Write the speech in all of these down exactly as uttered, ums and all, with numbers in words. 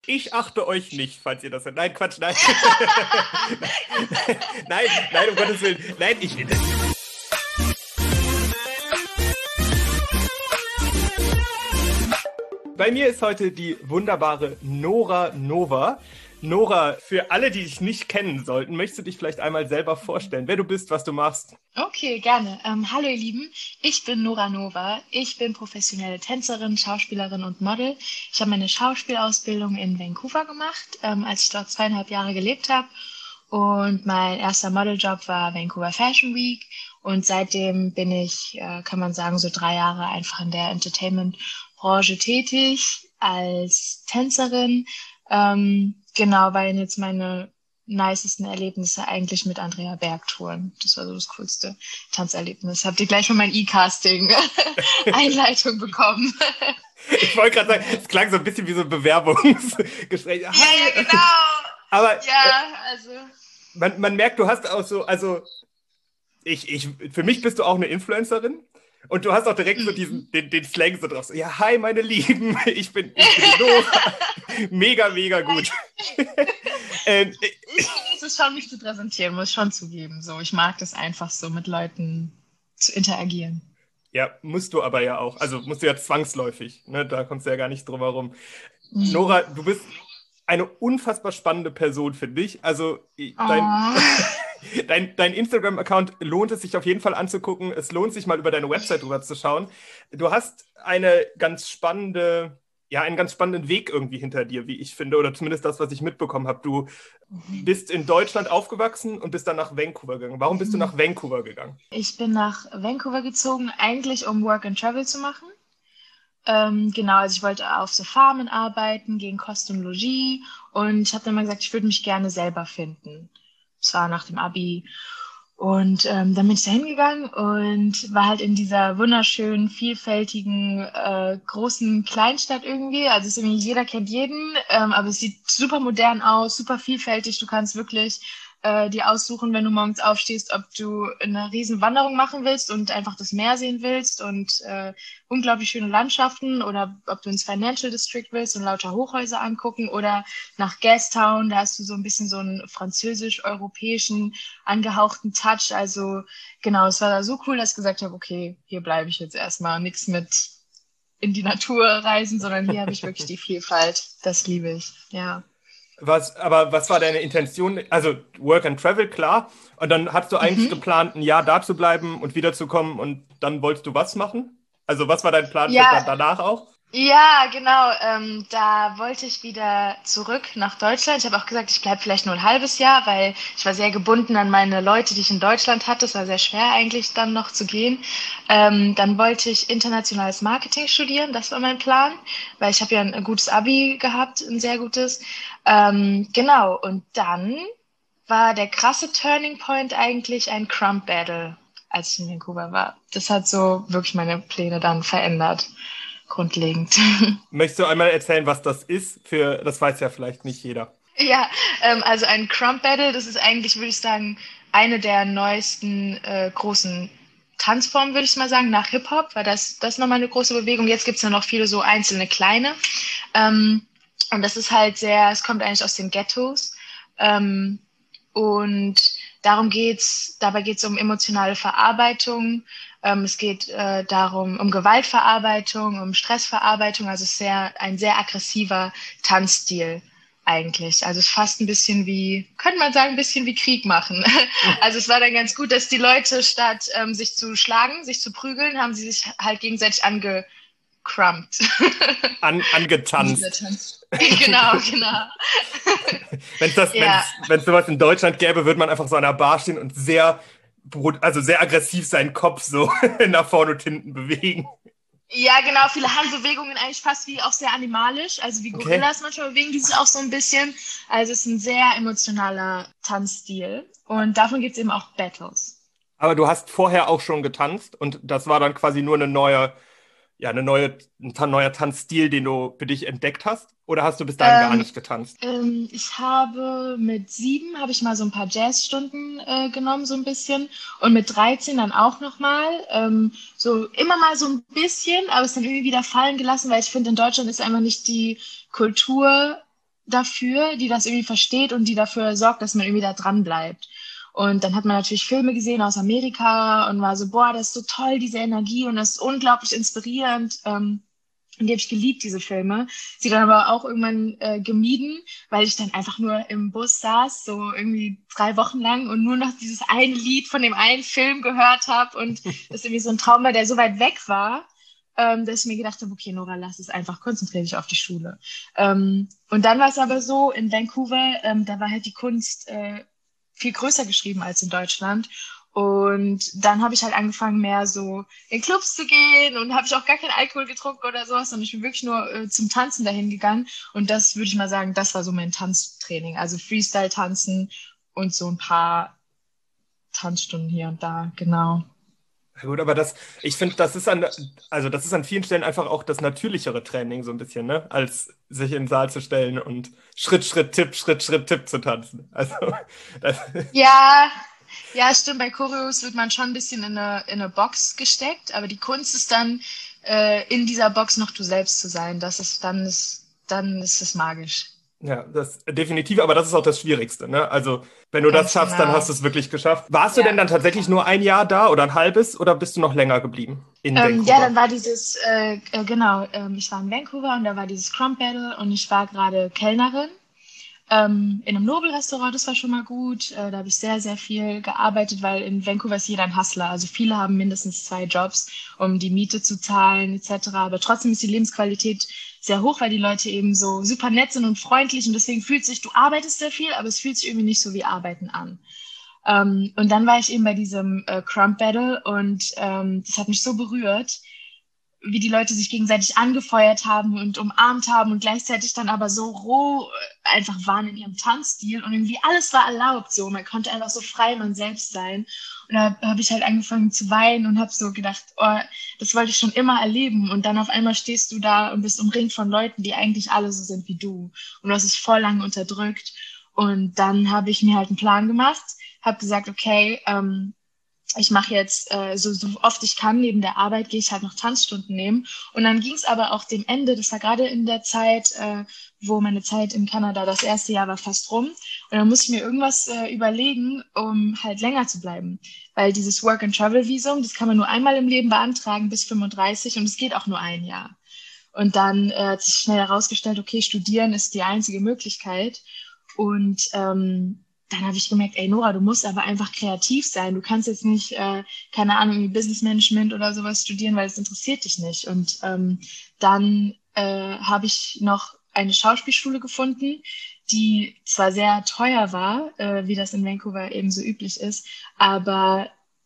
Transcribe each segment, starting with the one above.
Ich achte euch nicht, falls ihr das hört. Nein, Quatsch, nein. nein, nein, um Gottes Willen. Nein, ich... Bei mir ist heute die wunderbare Nora Nova. Nora, für alle, die dich nicht kennen sollten, möchtest du dich vielleicht einmal selber vorstellen, wer du bist, was du machst? Okay, gerne. Ähm, hallo ihr Lieben, ich bin Nora Nova. Ich bin professionelle Tänzerin, Schauspielerin und Model. Ich habe meine Schauspielausbildung in Vancouver gemacht, ähm, als ich dort zweieinhalb Jahre gelebt habe. Und mein erster Modeljob war Vancouver Fashion Week. Und seitdem bin ich, äh, kann man sagen, so drei Jahre einfach in der Entertainment-Branche tätig als Tänzerin. Ähm, genau, weil jetzt meine nicesten Erlebnisse eigentlich mit Andrea Berg touren. Das war so das coolste Tanzerlebnis. Habt ihr gleich von meinem E-Casting-Einleitung bekommen? Ich wollte gerade sagen, es klang so ein bisschen wie so ein Bewerbungsgespräch. Ja, ja, genau. Aber ja, also. Man, man merkt, du hast auch so, also ich, ich, für mich bist du auch eine Influencerin. Und du hast auch direkt so diesen, den, den Slang so drauf. So, ja, hi, meine Lieben, ich bin, ich bin Nora. Mega, mega gut. ähm, ich genieße es schon, mich zu präsentieren, muss ich schon zugeben. So, ich mag das einfach so, mit Leuten zu interagieren. Ja, musst du aber ja auch. Also musst du ja zwangsläufig. Ne? Da kommst du ja gar nicht drum herum. Mhm. Nora, du bist eine unfassbar spannende Person, finde ich. Also dein... Oh. Dein, dein Instagram-Account lohnt es sich auf jeden Fall anzugucken. Es lohnt sich mal über deine Website drüber zu schauen. Du hast eine ganz spannende, ja, einen ganz spannenden Weg irgendwie hinter dir, wie ich finde, oder zumindest das, was ich mitbekommen habe. Du bist in Deutschland aufgewachsen und bist dann nach Vancouver gegangen. Warum bist du nach Vancouver gegangen? Ich bin nach Vancouver gezogen, eigentlich um Work and Travel zu machen. Ähm, genau, also ich wollte auf so Farmen arbeiten, gegen Kost und Logis, und ich habe dann mal gesagt, ich würde mich gerne selber finden. Das war nach dem Abi. Und ähm, dann bin ich da hingegangen und war halt in dieser wunderschönen, vielfältigen, äh, großen Kleinstadt irgendwie. Also es ist irgendwie, jeder kennt jeden, ähm, aber es sieht super modern aus, super vielfältig. Du kannst wirklich äh, dir aussuchen, wenn du morgens aufstehst, ob du eine riesen Wanderung machen willst und einfach das Meer sehen willst und äh, unglaublich schöne Landschaften, oder ob du ins Financial District willst und lauter Hochhäuser angucken, oder nach Gastown, da hast du so ein bisschen so einen französisch-europäischen angehauchten Touch. Also genau, es war da so cool, dass ich gesagt habe, okay, hier bleibe ich jetzt erstmal, nichts mit in die Natur reisen, sondern hier habe ich wirklich die Vielfalt. Das liebe ich, ja. Was, aber was war deine Intention? Also Work and Travel, klar. Und dann hast du eigentlich mhm. geplant, ein Jahr da zu bleiben und wiederzukommen, und dann wolltest du was machen? Also was war dein Plan ja. für danach auch? Ja, genau. Ähm, da wollte ich wieder zurück nach Deutschland. Ich habe auch gesagt, ich bleibe vielleicht nur ein halbes Jahr, weil ich war sehr gebunden an meine Leute, die ich in Deutschland hatte. Es war sehr schwer eigentlich dann noch zu gehen. Ähm, dann wollte ich internationales Marketing studieren. Das war mein Plan, weil ich habe ja ein gutes Abi gehabt, ein sehr gutes. Ähm, genau. Und dann war der krasse Turning Point eigentlich ein Crump Battle, als ich in Vancouver war. Das hat so wirklich meine Pläne dann verändert. Grundlegend. Möchtest du einmal erzählen, was das ist? Für, das weiß ja vielleicht nicht jeder. Ja, ähm, also ein Crump Battle, das ist eigentlich, würde ich sagen, eine der neuesten äh, großen Tanzformen, würde ich mal sagen, nach Hip-Hop, weil das, das ist nochmal eine große Bewegung. Jetzt gibt es ja noch viele so einzelne kleine. Ähm, und das ist halt sehr, es kommt eigentlich aus den Ghettos. Ähm, und darum geht's, dabei geht es um emotionale Verarbeitung. Ähm, es geht äh, darum, um Gewaltverarbeitung, um Stressverarbeitung. Also es ist sehr, ein sehr aggressiver Tanzstil eigentlich. Also es ist fast ein bisschen wie, könnte man sagen, ein bisschen wie Krieg machen. Also es war dann ganz gut, dass die Leute statt ähm, sich zu schlagen, sich zu prügeln, haben sie sich halt gegenseitig angecrumpt. An, angetanzt. Genau, genau. Wenn es das, ja. wenn's sowas in Deutschland gäbe, würde man einfach so an der Bar stehen und sehr also sehr aggressiv seinen Kopf so nach vorne und hinten bewegen. Ja, genau, viele Handbewegungen, eigentlich fast wie auch sehr animalisch, also wie Gorillas okay. manchmal bewegen die sich auch so ein bisschen. Also es ist ein sehr emotionaler Tanzstil, und davon gibt es eben auch Battles. Aber du hast vorher auch schon getanzt, und das war dann quasi nur eine neue, ja, eine neue, ein neuer Tanzstil, den du für dich entdeckt hast? Oder hast du bis dahin ähm, gar nicht getanzt? Ähm, ich habe mit sieben habe ich mal so ein paar Jazzstunden äh, genommen, so ein bisschen. Und mit dreizehn dann auch nochmal. Ähm, so immer mal so ein bisschen, aber es dann irgendwie wieder fallen gelassen, weil ich finde, in Deutschland ist einfach nicht die Kultur dafür, die das irgendwie versteht und die dafür sorgt, dass man irgendwie da dran bleibt. Und dann hat man natürlich Filme gesehen aus Amerika und war so, boah, das ist so toll, diese Energie und das ist unglaublich inspirierend. Ähm, und die habe ich geliebt, diese Filme. Sie dann aber auch irgendwann äh, gemieden, weil ich dann einfach nur im Bus saß, so irgendwie drei Wochen lang und nur noch dieses eine Lied von dem einen Film gehört habe und das irgendwie so ein Traum war, der so weit weg war, ähm, dass ich mir gedacht habe, okay, Nora, lass es einfach, konzentriere dich auf die Schule. Ähm, und dann war es aber so, in Vancouver, ähm, da war halt die Kunst äh, viel größer geschrieben als in Deutschland. Und dann habe ich halt angefangen, mehr so in Clubs zu gehen und habe ich auch gar keinen Alkohol getrunken oder sowas, sondern ich bin wirklich nur äh, zum Tanzen dahin gegangen. Und das würde ich mal sagen, das war so mein Tanztraining. Also Freestyle-Tanzen und so ein paar Tanzstunden hier und da, genau. Ja gut, aber das, ich finde, das ist an, also das ist an vielen Stellen einfach auch das natürlichere Training so ein bisschen, ne? Als sich in den Saal zu stellen und Schritt, Schritt, Tipp, Schritt, Schritt, Tipp zu tanzen. Also, das, Ja, ja, stimmt. Bei Choreos wird man schon ein bisschen in eine, in eine Box gesteckt, aber die Kunst ist dann, äh, in dieser Box noch du selbst zu sein. Das ist, dann ist, dann ist es magisch. ja, das definitiv, aber das ist auch das Schwierigste, ne? Also, wenn du das Ganz schaffst, dann hast genau. du es wirklich geschafft. Warst du denn Ja. dann tatsächlich nur ein Jahr da oder ein halbes oder bist du noch länger geblieben in Ähm, ja, Vancouver? dann war dieses, äh, äh, genau, ähm, ich war in Vancouver und da war dieses Crump Battle und ich war gerade Kellnerin. Ähm, in einem Nobelrestaurant, das war schon mal gut. Äh, da habe ich sehr, sehr viel gearbeitet, weil in Vancouver ist jeder ein Hustler. Also viele haben mindestens zwei Jobs, um die Miete zu zahlen et cetera. Aber trotzdem ist die Lebensqualität sehr hoch, weil die Leute eben so super nett sind und freundlich und deswegen fühlt sich, du arbeitest sehr viel, aber es fühlt sich irgendwie nicht so wie Arbeiten an. Ähm, und dann war ich eben bei diesem äh, Crump Battle und ähm, das hat mich so berührt, wie die Leute sich gegenseitig angefeuert haben und umarmt haben und gleichzeitig dann aber so roh äh, einfach waren in ihrem Tanzstil und irgendwie alles war erlaubt so. Man konnte einfach so frei man selbst sein. Und da habe ich halt angefangen zu weinen und habe so gedacht, oh, das wollte ich schon immer erleben. Und dann auf einmal stehst du da und bist umringt von Leuten, die eigentlich alle so sind wie du. Und du hast es voll lang unterdrückt. Und dann habe ich mir halt einen Plan gemacht, habe gesagt, okay, ähm, ich mache jetzt äh, so, so oft ich kann, neben der Arbeit gehe ich halt noch Tanzstunden nehmen. Und dann ging es aber auch dem Ende, das war gerade in der Zeit, äh, wo meine Zeit in Kanada, das erste Jahr war fast rum. Und dann musste ich mir irgendwas äh, überlegen, um halt länger zu bleiben. Weil dieses Work-and-Travel-Visum, das kann man nur einmal im Leben beantragen bis fünfunddreißig und es geht auch nur ein Jahr. Und dann äh, hat sich schnell herausgestellt, okay, studieren ist die einzige Möglichkeit. Und ähm, dann habe ich gemerkt, ey Nora, du musst aber einfach kreativ sein. Du kannst jetzt nicht, äh, keine Ahnung, irgendwie Business Management oder sowas studieren, weil es interessiert dich nicht. Und ähm, dann äh, habe ich noch eine Schauspielschule gefunden, die zwar sehr teuer war, äh, wie das in Vancouver eben so üblich ist, aber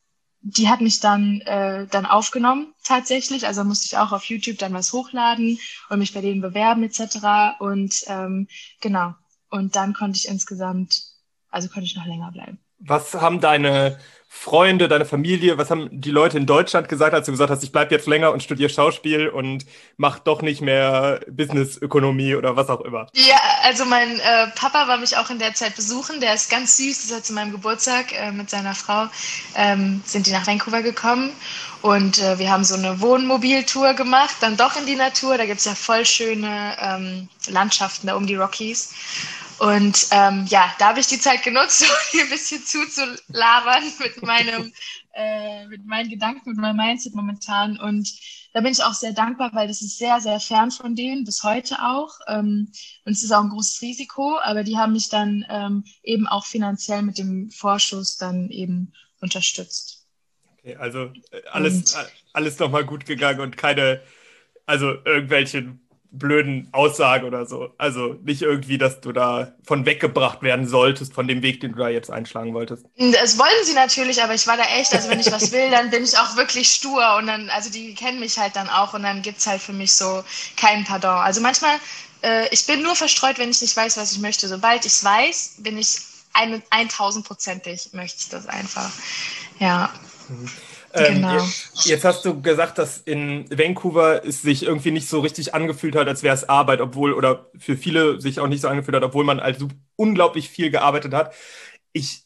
die hat mich dann, äh, dann aufgenommen tatsächlich. Also musste ich auch auf YouTube dann was hochladen und mich bei denen bewerben et cetera. Und ähm, genau. Und dann konnte ich insgesamt, also konnte ich noch länger bleiben. Was haben deine Freunde, deine Familie, was haben die Leute in Deutschland gesagt, als du gesagt hast, ich bleibe jetzt länger und studiere Schauspiel und mach doch nicht mehr Businessökonomie oder was auch immer? Ja, also mein äh, Papa war mich auch in der Zeit besuchen. Der ist ganz süß. Das hat zu meinem Geburtstag äh, mit seiner Frau ähm, sind die nach Vancouver gekommen und äh, wir haben so eine Wohnmobiltour gemacht, dann doch in die Natur. Da gibt's ja voll schöne ähm, Landschaften da um die Rockies. Und ähm, ja, da habe ich die Zeit genutzt, um hier ein bisschen zuzulabern mit meinem, äh, mit meinen Gedanken, mit meinem Mindset momentan. Und da bin ich auch sehr dankbar, weil das ist sehr, sehr fern von denen, bis heute auch. Ähm, und es ist auch ein großes Risiko, aber die haben mich dann ähm, eben auch finanziell mit dem Vorschuss dann eben unterstützt. Okay, also äh, alles, Und äh, alles nochmal gut gegangen und keine, also irgendwelche blöden Aussagen oder so. Also nicht irgendwie, dass du da von weggebracht werden solltest, von dem Weg, den du da jetzt einschlagen wolltest. das wollen sie natürlich, aber ich war da echt, also wenn ich was will, dann bin ich auch wirklich stur und dann, also die kennen mich halt dann auch und dann gibt's halt für mich so kein Pardon. Also manchmal, äh, ich bin nur verstreut, wenn ich nicht weiß, was ich möchte. Sobald ich es weiß, bin ich eine, eintausendprozentig, möchte ich das einfach. Ja, Mhm. Ähm, je- genau. jetzt hast du gesagt, dass in Vancouver es sich irgendwie nicht so richtig angefühlt hat, als wäre es Arbeit, obwohl, oder für viele sich auch nicht so angefühlt hat, obwohl man also unglaublich viel gearbeitet hat. Ich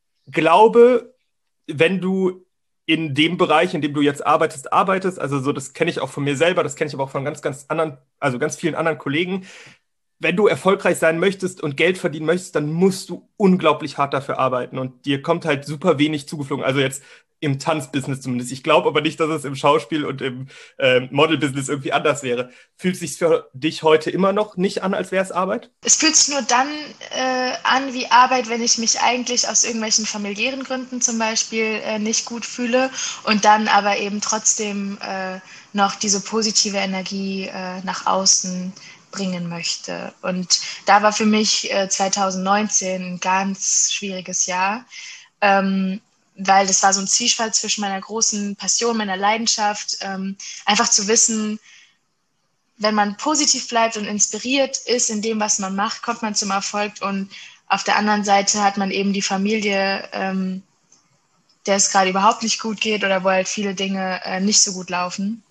glaube, wenn du in dem Bereich, in dem du jetzt arbeitest, arbeitest, also so, das kenne ich auch von mir selber, das kenne ich aber auch von ganz, ganz anderen, also ganz vielen anderen Kollegen, wenn du erfolgreich sein möchtest und Geld verdienen möchtest, dann musst du unglaublich hart dafür arbeiten und dir kommt halt super wenig zugeflogen. Also jetzt im Tanzbusiness zumindest. Ich glaube aber nicht, dass es im Schauspiel und im äh, Modelbusiness irgendwie anders wäre. Fühlt es sich für dich heute immer noch nicht an, als wäre es Arbeit? Es fühlt sich nur dann äh, an wie Arbeit, wenn ich mich eigentlich aus irgendwelchen familiären Gründen zum Beispiel äh, nicht gut fühle und dann aber eben trotzdem äh, noch diese positive Energie äh, nach außen bringen möchte. Und da war für mich äh, zwanzig neunzehn ein ganz schwieriges Jahr, ähm, weil das war so ein Zwiespalt zwischen meiner großen Passion, meiner Leidenschaft, ähm, einfach zu wissen, wenn man positiv bleibt und inspiriert ist in dem, was man macht, kommt man zum Erfolg. Und auf der anderen Seite hat man eben die Familie, ähm, der es gerade überhaupt nicht gut geht oder wo halt viele Dinge äh, nicht so gut laufen.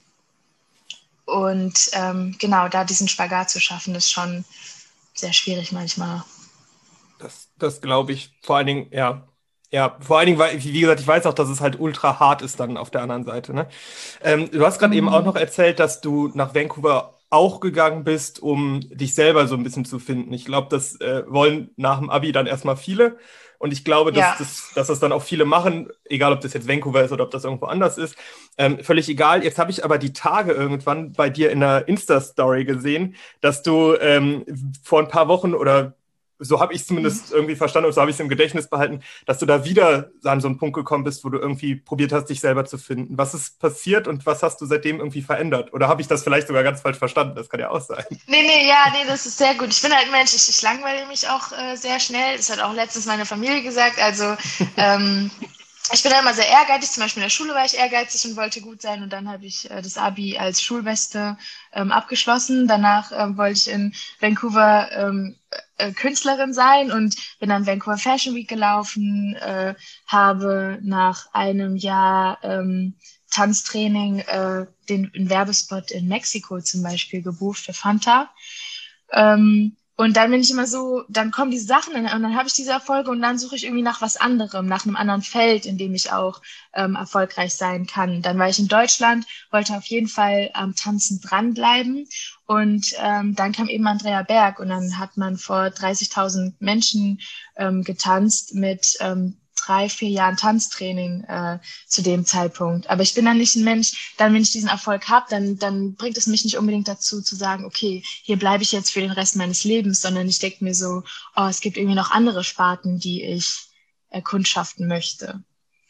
Und ähm, genau, da diesen Spagat zu schaffen, ist schon sehr schwierig manchmal. Das, das glaube ich. Vor allen Dingen, ja. Ja, vor allen Dingen, weil, wie gesagt, ich weiß auch, dass es halt ultra hart ist dann auf der anderen Seite. Ne? Ähm, du hast gerade eben auch noch Mhm. erzählt, dass du nach Vancouver auch gegangen bist, um dich selber so ein bisschen zu finden. Ich glaube, das äh, wollen nach dem Abi dann erstmal viele. Und ich glaube, dass Ja. das, dass das dann auch viele machen, egal ob das jetzt Vancouver ist oder ob das irgendwo anders ist. Ähm, völlig egal. Jetzt habe ich aber die Tage irgendwann bei dir in der Insta-Story gesehen, dass du ähm, vor ein paar Wochen oder so habe ich es Mhm. zumindest irgendwie verstanden und so habe ich es im Gedächtnis behalten, dass du da wieder an so einen Punkt gekommen bist, wo du irgendwie probiert hast, dich selber zu finden. Was ist passiert und was hast du seitdem irgendwie verändert? Oder habe ich das vielleicht sogar ganz falsch verstanden? Das kann ja auch sein. Nee, nee, ja, nee, das ist sehr gut. Ich bin halt ein Mensch, ich, ich langweile mich auch äh, sehr schnell. Das hat auch letztens meine Familie gesagt. Also ähm, ich bin da immer sehr ehrgeizig. Zum Beispiel in der Schule war ich ehrgeizig und wollte gut sein. Und dann habe ich äh, das Abi als Schulbeste ähm, abgeschlossen. Danach ähm, wollte ich in Vancouver ähm, äh, Künstlerin sein und bin dann Vancouver Fashion Week gelaufen, äh, habe nach einem Jahr ähm, Tanztraining äh, den einen Werbespot in Mexiko zum Beispiel gebucht für Fanta. Ähm, und dann bin ich immer so, dann kommen diese Sachen und dann habe ich diese Erfolge und dann suche ich irgendwie nach was anderem, nach einem anderen Feld, in dem ich auch ähm, erfolgreich sein kann. Dann war ich in Deutschland, wollte auf jeden Fall am Tanzen dranbleiben und ähm, dann kam eben Andrea Berg und dann hat man vor dreißigtausend Menschen ähm, getanzt mit ähm, drei, vier Jahren Tanztraining äh, zu dem Zeitpunkt. Aber ich bin dann nicht ein Mensch, dann wenn ich diesen Erfolg habe, dann, dann bringt es mich nicht unbedingt dazu zu sagen, okay, hier bleibe ich jetzt für den Rest meines Lebens, sondern ich denke mir so, oh, es gibt irgendwie noch andere Sparten, die ich erkundschaften möchte.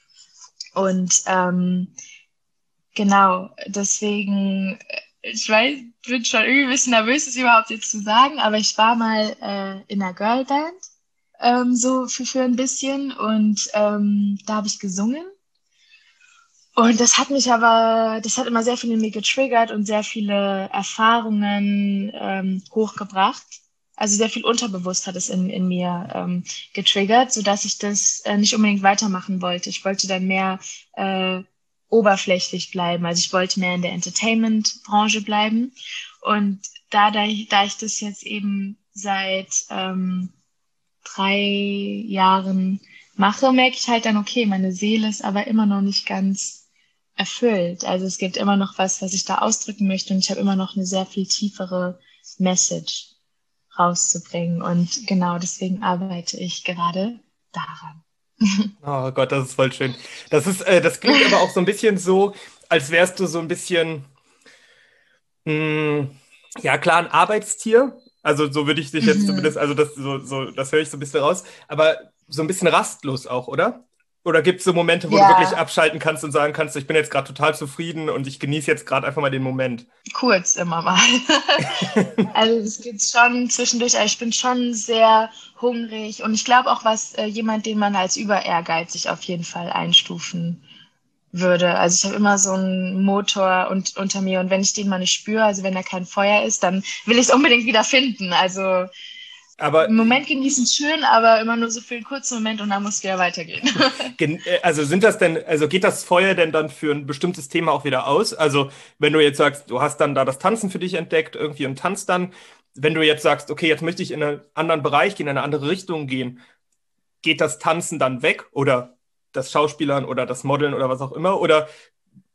Und ähm, genau, deswegen, ich weiß, bin schon irgendwie ein bisschen nervös, das überhaupt jetzt zu sagen, aber ich war mal äh, in einer Girlband ähm, so für, für ein bisschen und ähm, da habe ich gesungen und das hat mich aber, das hat immer sehr viel in mir getriggert und sehr viele Erfahrungen ähm, hochgebracht. Also sehr viel unterbewusst hat es in, in mir ähm, getriggert, sodass ich das äh, nicht unbedingt weitermachen wollte. Ich wollte dann mehr äh, oberflächlich bleiben. Also ich wollte mehr in der Entertainment-Branche bleiben. Und da, da, ich, da ich das jetzt eben seit ähm, drei Jahren mache, merke ich halt dann, okay, meine Seele ist aber immer noch nicht ganz erfüllt. Also es gibt immer noch was, was ich da ausdrücken möchte und ich habe immer noch eine sehr viel tiefere Message rauszubringen. Und genau deswegen arbeite ich gerade daran. Oh Gott, das ist voll schön. Das ist, äh, das klingt aber auch so ein bisschen so, als wärst du so ein bisschen, mh, ja klar, ein Arbeitstier. Also so würde ich dich jetzt Mhm. zumindest, also das, so, so, das höre ich so ein bisschen raus, aber so ein bisschen rastlos auch, oder? Oder gibt es so Momente, wo du wirklich Ja, abschalten kannst und sagen kannst, ich bin jetzt gerade total zufrieden und ich genieße jetzt gerade einfach mal den Moment? kurz immer mal. Also es geht schon zwischendurch, also ich bin schon sehr hungrig und ich glaube auch, was äh, jemand, den man als über ehrgeizig auf jeden Fall einstufen würde. Also ich habe immer so einen Motor und, unter mir und wenn ich den mal nicht spüre, also wenn da kein Feuer ist, dann will ich es unbedingt wieder finden. Also Aber im Moment genießen ist schön, aber immer nur so für einen kurzen Moment und dann muss es wieder weitergehen. gen- äh, also sind das denn, also geht das Feuer denn dann für ein bestimmtes Thema auch wieder aus? Also wenn du jetzt sagst, du hast dann da das Tanzen für dich entdeckt, irgendwie und tanzt dann, wenn du jetzt sagst, okay, jetzt möchte ich in einen anderen Bereich gehen, in eine andere Richtung gehen, geht das Tanzen dann weg oder das Schauspielern oder das Modeln oder was auch immer? Oder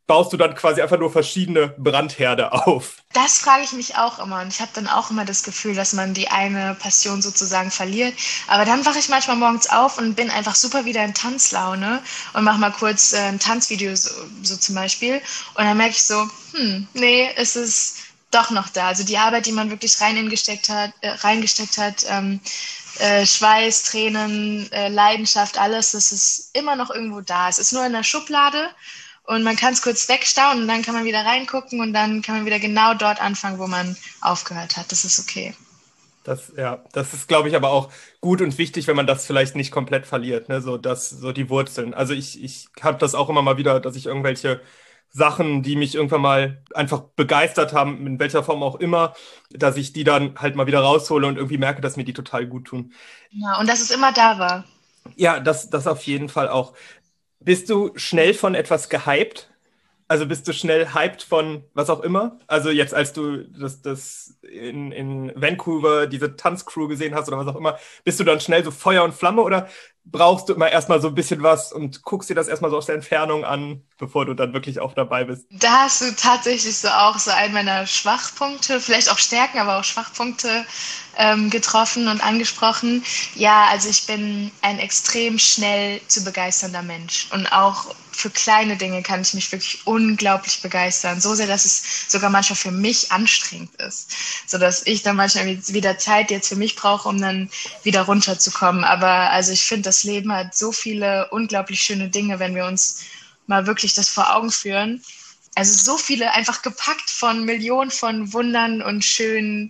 baust du dann quasi einfach nur verschiedene Brandherde auf? Das frage ich mich auch immer. Und ich habe dann auch immer das Gefühl, dass man die eine Passion sozusagen verliert. Aber dann wache ich manchmal morgens auf und bin einfach super wieder in Tanzlaune und mache mal kurz äh, ein Tanzvideo, so, so zum Beispiel. Und dann merke ich so, hm, nee, es ist doch noch da. Also die Arbeit, die man wirklich reingesteckt hat, äh, reingesteckt hat, ähm, äh, Schweiß, Tränen, äh, Leidenschaft, alles, das ist immer noch irgendwo da. Es ist nur in der Schublade. Und man kann es kurz wegstauen und dann kann man wieder reingucken und dann kann man wieder genau dort anfangen, wo man aufgehört hat. Das ist okay. Das, ja, das ist, glaube ich, aber auch gut und wichtig, wenn man das vielleicht nicht komplett verliert, ne? So, das, so die Wurzeln. Also ich, ich habe das auch immer mal wieder, dass ich irgendwelche Sachen, die mich irgendwann mal einfach begeistert haben, in welcher Form auch immer, dass ich die dann halt mal wieder raushole und irgendwie merke, dass mir die total gut tun. Ja, und dass es immer da war. Ja, das, das auf jeden Fall auch. Bist du schnell von etwas gehypt? Also bist du schnell hyped von was auch immer? Also jetzt, als du das, das in, in Vancouver diese Tanzcrew gesehen hast oder was auch immer, bist du dann schnell so Feuer und Flamme oder brauchst du immer erstmal so ein bisschen was und guckst dir das erstmal so aus der Entfernung an, bevor du dann wirklich auch dabei bist? Da hast du tatsächlich so auch so einen meiner Schwachpunkte, vielleicht auch Stärken, aber auch Schwachpunkte ähm, getroffen und angesprochen. Ja, also ich bin ein extrem schnell zu begeisternder Mensch und auch für kleine Dinge kann ich mich wirklich unglaublich begeistern. So sehr, dass es sogar manchmal für mich anstrengend ist. Sodass ich dann manchmal wieder Zeit jetzt für mich brauche, um dann wieder runterzukommen. Aber also ich finde, das Leben hat so viele unglaublich schöne Dinge, wenn wir uns mal wirklich das vor Augen führen. Also so viele einfach gepackt von Millionen von Wundern und schönen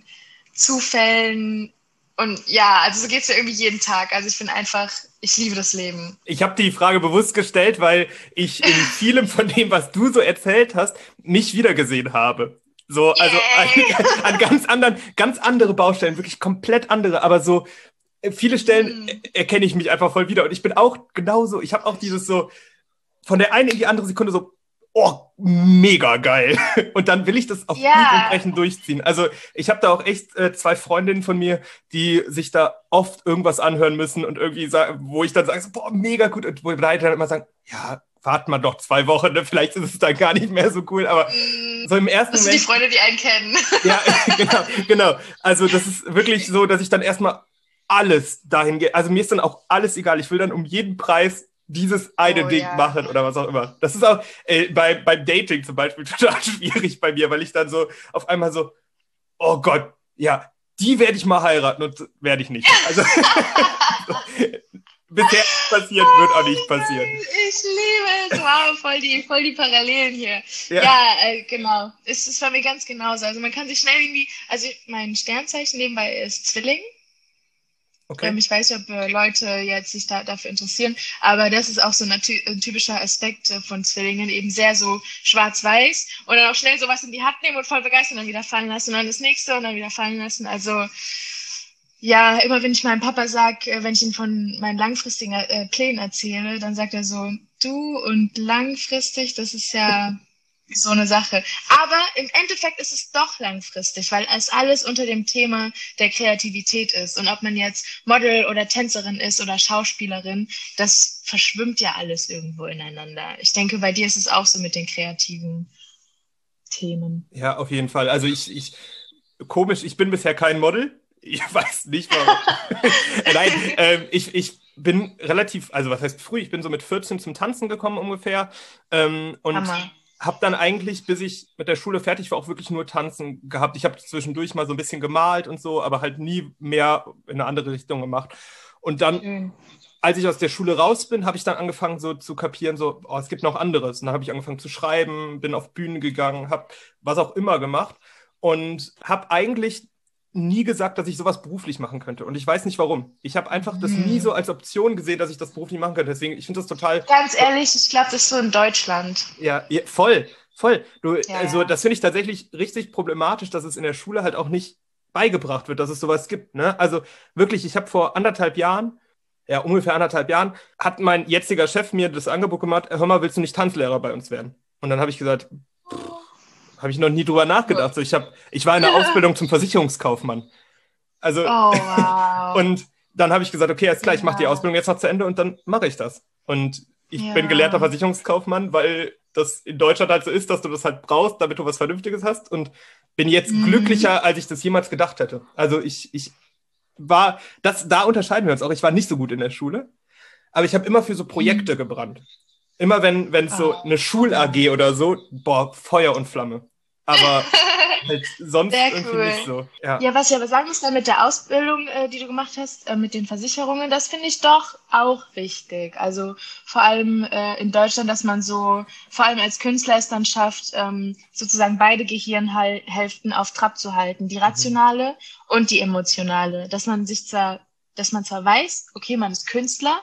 Zufällen. Und ja, also so geht es ja irgendwie jeden Tag. Also ich bin einfach, ich liebe das Leben. Ich habe die Frage bewusst gestellt, weil ich in vielem von dem, was du so erzählt hast, mich wiedergesehen habe. So, also an, an ganz anderen, ganz andere Baustellen, wirklich komplett andere, aber so viele Stellen mm. erkenne ich mich einfach voll wieder. Und ich bin auch genauso, ich habe auch dieses so, von der einen in die andere Sekunde so, oh, mega geil. Und dann will ich das auf ja. Biegen und Brechen durchziehen. Also ich habe da auch echt äh, zwei Freundinnen von mir, die sich da oft irgendwas anhören müssen und irgendwie sagen, wo ich dann sage, so, boah, mega gut. Und wo wir dann immer sagen, ja, warten wir doch zwei Wochen, ne? Vielleicht ist es dann gar nicht mehr so cool. Aber mm, so im ersten das sind Moment, die Freunde, die einen kennen. Ja, genau, genau. Also das ist wirklich so, dass ich dann erstmal alles dahin gehe. Also mir ist dann auch alles egal. Ich will dann um jeden Preis dieses eine oh, Ding ja. machen oder was auch immer. Das ist auch äh, bei, beim Dating zum Beispiel total schwierig bei mir, weil ich dann so auf einmal so, oh Gott, ja, die werde ich mal heiraten und werde ich nicht. Also bisher passiert, wird auch nicht passieren. Ich liebe es, wow, voll die, voll die Parallelen hier. Ja, ja äh, genau. Es ist bei mir ganz genauso. Also man kann sich schnell irgendwie, also mein Sternzeichen nebenbei ist Zwilling. Okay. Ähm, ich weiß nicht, ob äh, Leute jetzt sich da, dafür interessieren, aber das ist auch so ein, ty- ein typischer Aspekt äh, von Zwillingen, eben sehr so schwarz-weiß und dann auch schnell sowas in die Hand nehmen und voll begeistern und dann wieder fallen lassen und dann das nächste und dann wieder fallen lassen. Also ja, immer wenn ich meinem Papa sage, äh, wenn ich ihm von meinen langfristigen äh, Plänen erzähle, dann sagt er so, du und langfristig, das ist ja so eine Sache. Aber im Endeffekt ist es doch langfristig, weil es alles unter dem Thema der Kreativität ist. Und ob man jetzt Model oder Tänzerin ist oder Schauspielerin, das verschwimmt ja alles irgendwo ineinander. Ich denke, bei dir ist es auch so mit den kreativen Themen. Ja, auf jeden Fall. Also ich, ich komisch, ich bin bisher kein Model. Ich weiß nicht, warum. Nein, ähm, ich, ich bin relativ, also was heißt früh, ich bin so mit vierzehn zum Tanzen gekommen ungefähr. Ähm, und Hammer. Hab dann eigentlich, bis ich mit der Schule fertig war, auch wirklich nur Tanzen gehabt. Ich habe zwischendurch mal so ein bisschen gemalt und so, aber halt nie mehr in eine andere Richtung gemacht. Und dann, mhm. als ich aus der Schule raus bin, habe ich dann angefangen so zu kapieren, so, oh, es gibt noch anderes. Und dann habe ich angefangen zu schreiben, bin auf Bühnen gegangen, habe was auch immer gemacht und habe eigentlich nie gesagt, dass ich sowas beruflich machen könnte. Und ich weiß nicht, warum. Ich habe einfach das nie so als Option gesehen, dass ich das beruflich machen könnte. Deswegen, ich finde das total... Ganz ehrlich, ich glaube, das ist so in Deutschland. Ja, ja voll, voll. Du, ja, also, das finde ich tatsächlich richtig problematisch, dass es in der Schule halt auch nicht beigebracht wird, dass es sowas gibt. Ne? Also wirklich, ich habe vor anderthalb Jahren, ja, ungefähr anderthalb Jahren, hat mein jetziger Chef mir das Angebot gemacht, hör mal, willst du nicht Tanzlehrer bei uns werden? Und dann habe ich gesagt... Habe ich noch nie drüber nachgedacht. So, ich, hab, ich war in der Ausbildung zum Versicherungskaufmann. Also, oh, wow. Und dann habe ich gesagt, okay, alles klar, ich mache die Ausbildung jetzt noch zu Ende und dann mache ich das. Und ich ja. bin gelehrter Versicherungskaufmann, weil das in Deutschland halt so ist, dass du das halt brauchst, damit du was Vernünftiges hast und bin jetzt Mhm. glücklicher, als ich das jemals gedacht hätte. Also ich, ich war, das, da unterscheiden wir uns auch. Ich war nicht so gut in der Schule, aber ich habe immer für so Projekte Mhm. gebrannt. Immer wenn wenn es so Oh, eine Schul-A G oder so, boah, Feuer und Flamme. Aber halt sonst sehr irgendwie cool. nicht so. Ja. Ja, was ich aber sagen muss, dann mit der Ausbildung, äh, die du gemacht hast, äh, mit den Versicherungen, das finde ich doch auch wichtig. Also vor allem äh, in Deutschland, dass man so, vor allem als Künstler es dann schafft, ähm, sozusagen beide Gehirnhälften auf Trab zu halten, die Mhm. rationale und die emotionale. Dass man sich zwar, dass man zwar weiß, okay, man ist Künstler,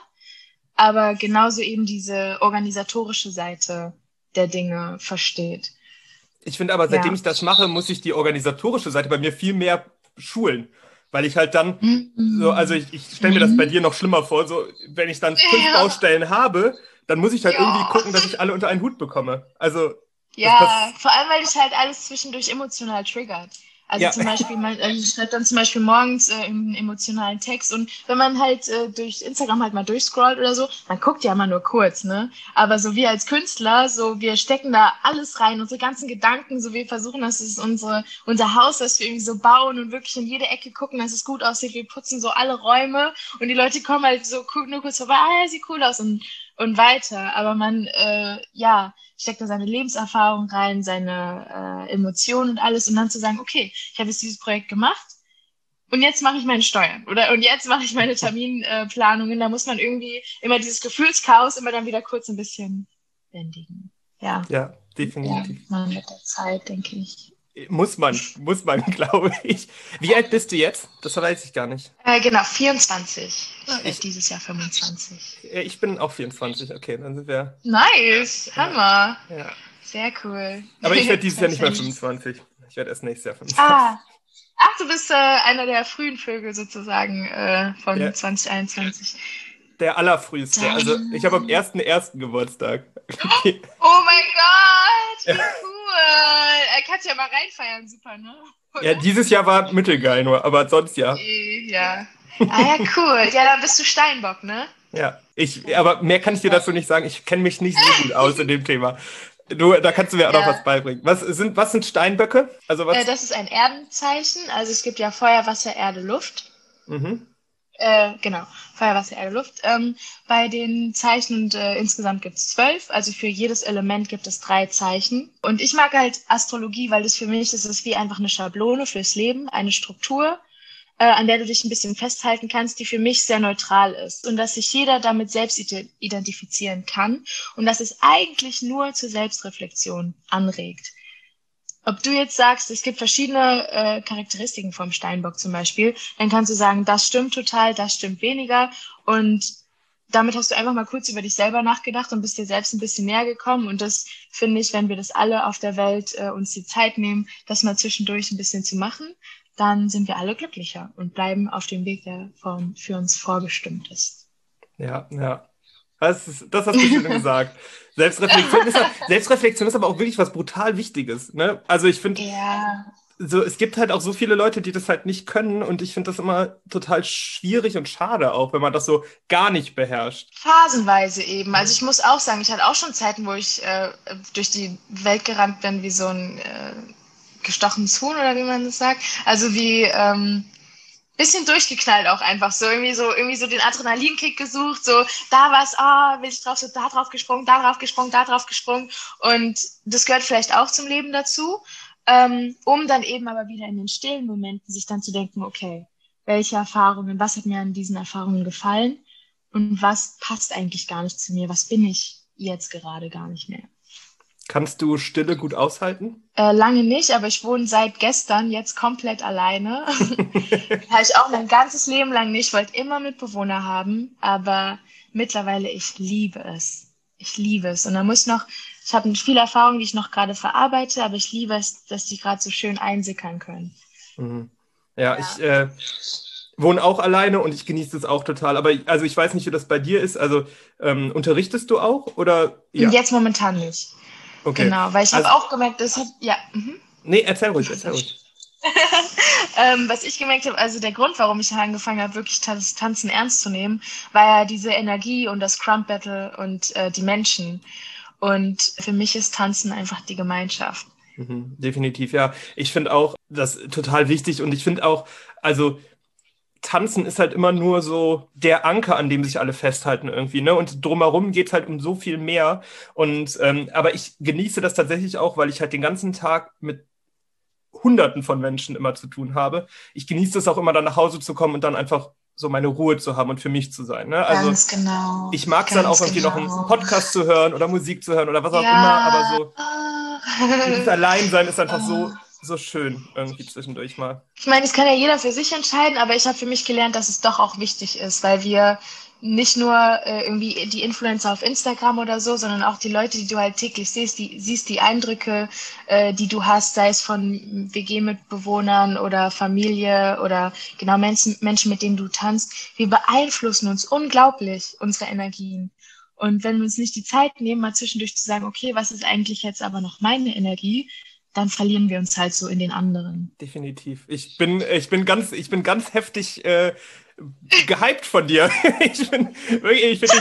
aber genauso eben diese organisatorische Seite der Dinge versteht. Ich finde aber, seitdem Ja. ich das mache, muss ich die organisatorische Seite bei mir viel mehr schulen. Weil ich halt dann so, also Mhm. ich, ich stelle mir das bei Mhm. dir noch schlimmer vor, so, wenn ich dann fünf Ja, Baustellen habe, dann muss ich halt irgendwie ja. gucken, dass ich alle unter einen Hut bekomme. Also, das Ja, passt. vor allem, weil dich halt alles zwischendurch emotional triggert. Also Ja, zum Beispiel, man, also ich schreibe dann zum Beispiel morgens äh, einen emotionalen Text und wenn man halt äh, durch Instagram halt mal durchscrollt oder so, man guckt ja immer nur kurz, ne? Aber so wir als Künstler, so wir stecken da alles rein, unsere ganzen Gedanken, so wir versuchen, dass es unsere, unser Haus, das wir irgendwie so bauen und wirklich in jede Ecke gucken, dass es gut aussieht. Wir putzen so alle Räume und die Leute kommen halt so cool, nur kurz vorbei, ah ja, sieht cool aus und, und weiter. Aber man, äh, ja, steckt da seine Lebenserfahrung rein, seine äh, Emotionen und alles und dann zu sagen, okay, ich habe jetzt dieses Projekt gemacht und jetzt mache ich meine Steuern oder und jetzt mache ich meine Terminplanungen. Da muss man irgendwie immer dieses Gefühlschaos immer dann wieder kurz ein bisschen bändigen. Ja, ja, lernt definitiv. man mit der Zeit, denke ich. Muss man, muss man, glaube ich. Wie alt bist du jetzt? Das weiß ich gar nicht. Äh, genau, vierundzwanzig. Ah, Ich werde ich, dieses Jahr fünfundzwanzig. ich bin auch vierundzwanzig. Okay, dann sind wir. Nice, Ja, Hammer. ja. Sehr cool. Aber ich werde dieses Jahr nicht mehr Perfekt. fünfundzwanzig. Ich werde erst nächstes Jahr fünfundzwanzig. Ah, ach, du bist äh, einer der frühen Vögel sozusagen äh, von Der, zwanzig einundzwanzig. der allerfrüheste. Also ich habe am Dann. ersten ersten Geburtstag. Oh mein Gott, Ja. wie cool. Er kann ja mal reinfeiern, super, ne? Ja, Oder? dieses Jahr war mittelgeil nur, aber sonst ja. Eh, ja. Ah ja, cool. Ja, dann bist du Steinbock, ne? Ja, ich, aber mehr kann ich dir Steinbock. dazu nicht sagen. Ich kenne mich nicht so gut aus in dem Thema. Du, da kannst du mir auch noch was Ja. beibringen. Was sind, was sind Steinböcke? Also Äh, was? das ist ein Erdenzeichen. Also es gibt ja Feuer, Wasser, Erde, Luft. Mhm. Äh, genau, Feuer, Wasser, Erde, Luft. Ähm, bei den Zeichen und äh, insgesamt gibt es zwölf, also für jedes Element gibt es drei Zeichen. Und ich mag halt Astrologie, weil das für mich ist es wie einfach eine Schablone fürs Leben, eine Struktur, äh, an der du dich ein bisschen festhalten kannst, die für mich sehr neutral ist. Und dass sich jeder damit selbst ide- identifizieren kann und dass es eigentlich nur zur Selbstreflexion anregt. Ob du jetzt sagst, es gibt verschiedene äh, Charakteristiken vom Steinbock zum Beispiel, dann kannst du sagen, das stimmt total, das stimmt weniger. Und damit hast du einfach mal kurz über dich selber nachgedacht und bist dir selbst ein bisschen näher gekommen. Und das finde ich, wenn wir das alle auf der Welt äh, uns die Zeit nehmen, das mal zwischendurch ein bisschen zu machen, dann sind wir alle glücklicher und bleiben auf dem Weg, der von, für uns vorbestimmt ist. Ja, ja. Das, ist, das hast du schön gesagt. Selbstreflexion ist, Selbstreflexion ist aber auch wirklich was brutal Wichtiges. Ne? Also ich finde, Ja. so, es gibt halt auch so viele Leute, die das halt nicht können und ich finde das immer total schwierig und schade auch, wenn man das so gar nicht beherrscht. Phasenweise eben. Also ich muss auch sagen, ich hatte auch schon Zeiten, wo ich äh, durch die Welt gerannt bin wie so ein äh, gestochenes Huhn oder wie man das sagt. Also wie ähm, bisschen durchgeknallt auch einfach so irgendwie so irgendwie so den Adrenalinkick gesucht, so da war's, ah, will ich drauf, so da drauf gesprungen, da drauf gesprungen, da drauf gesprungen und das gehört vielleicht auch zum Leben dazu, ähm, um dann eben aber wieder in den stillen Momenten sich dann zu denken, okay, welche Erfahrungen, was hat mir an diesen Erfahrungen gefallen und was passt eigentlich gar nicht zu mir, was bin ich jetzt gerade gar nicht mehr. Kannst du Stille gut aushalten? Äh, lange nicht, aber ich wohne seit gestern jetzt komplett alleine. Habe ich auch mein ganzes Leben lang nicht. Ich wollte immer Mitbewohner haben, aber mittlerweile, ich liebe es. Ich liebe es. Und da muss noch, ich habe viele Erfahrungen, die ich noch gerade verarbeite, aber ich liebe es, dass die gerade so schön einsickern können. Mhm. Ja, Ja. ich äh, wohne auch alleine und ich genieße es auch total. Aber also ich weiß nicht, wie das bei dir ist. Also ähm, unterrichtest du auch oder ja? Jetzt momentan nicht. Okay. Genau, weil ich Also, habe auch gemerkt, das hat, ja, mhm. nee, erzähl ruhig, erzähl ruhig. ähm, was ich gemerkt habe, also der Grund, warum ich angefangen habe, wirklich das Tanzen ernst zu nehmen, war ja diese Energie und das Crump Battle und äh, die Menschen. Und für mich ist Tanzen einfach die Gemeinschaft. Mhm, definitiv, ja. Ich finde auch das total wichtig und ich finde auch, also Tanzen ist halt immer nur so der Anker, an dem sich alle festhalten irgendwie, ne? Und drumherum geht es halt um so viel mehr. Und ähm, aber ich genieße das tatsächlich auch, weil ich halt den ganzen Tag mit Hunderten von Menschen immer zu tun habe. Ich genieße es auch immer, dann nach Hause zu kommen und dann einfach so meine Ruhe zu haben und für mich zu sein. Ne? Also Ganz genau. ich mag es dann auch Ganz irgendwie noch genau. einen Podcast zu hören oder Musik zu hören oder was auch immer, aber Ja. so dieses Alleinsein ist einfach Ah. so, so schön irgendwie zwischendurch mal. Ich meine, das kann ja jeder für sich entscheiden, aber ich habe für mich gelernt, dass es doch auch wichtig ist, weil wir nicht nur äh, irgendwie die Influencer auf Instagram oder so, sondern auch die Leute, die du halt täglich siehst, die siehst die Eindrücke, äh, die du hast, sei es von W G-Mitbewohnern oder Familie oder genau Menschen, Menschen, mit denen du tanzt. Wir beeinflussen uns unglaublich, unsere Energien. Und wenn wir uns nicht die Zeit nehmen, mal zwischendurch zu sagen, okay, was ist eigentlich jetzt aber noch meine Energie, dann verlieren wir uns halt so in den anderen. Definitiv. Ich bin, ich bin ganz, ich bin ganz heftig äh, gehypt von dir. Ich bin wirklich, ich finde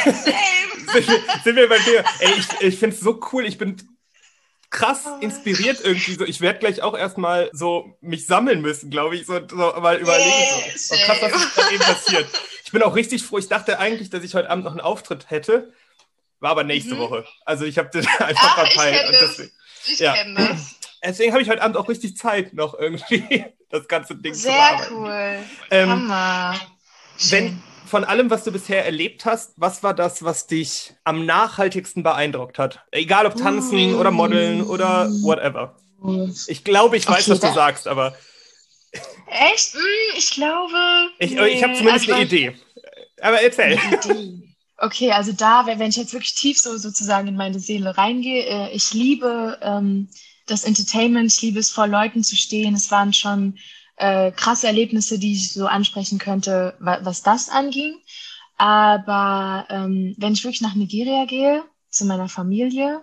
ich, sind, wir- sind wir beim Thema. Ey, ich, ich finde es so cool. Ich bin krass inspiriert irgendwie. So, ich werde gleich auch erstmal so mich sammeln müssen, glaube ich, so, so mal überlegen. So. Oh, krass, was ist gerade eben passiert. Ich bin auch richtig froh. Ich dachte eigentlich, dass ich heute Abend noch einen Auftritt hätte. War aber nächste Mhm. Woche. Also ich habe das einfach Ach, ich verpeilt. kenne Und das. deswegen, Ich ja. kenne das. Deswegen habe ich heute Abend auch richtig Zeit, noch irgendwie das ganze Ding zu Sehr bearbeiten. cool. Ähm, Hammer. wenn Schön. von allem, was du bisher erlebt hast, was war das, was dich am nachhaltigsten beeindruckt hat? Egal ob tanzen oder modeln oder whatever. Ich glaube, ich weiß, Okay, was du da- sagst, aber Echt? Hm, ich glaube. ich, nee. ich habe zumindest Also, eine Idee. Aber erzähl. Eine Idee. Okay, also da, wenn wenn ich jetzt wirklich tief so sozusagen in meine Seele reingehe, äh, ich liebe ähm, das Entertainment, ich liebe es, vor Leuten zu stehen. Es waren schon äh, krasse Erlebnisse, die ich so ansprechen könnte, wa was das anging. Aber ähm, wenn ich wirklich nach Nigeria gehe, zu meiner Familie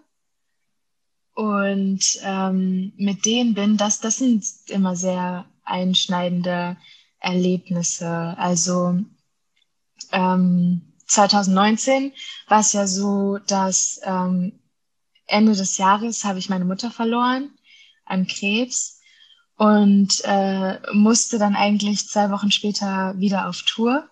und ähm, mit denen bin, das, das sind immer sehr einschneidende Erlebnisse. Also ähm, zwanzig neunzehn war es ja so, dass ähm, Ende des Jahres habe ich meine Mutter verloren an Krebs und äh, musste dann eigentlich zwei Wochen später wieder auf Tour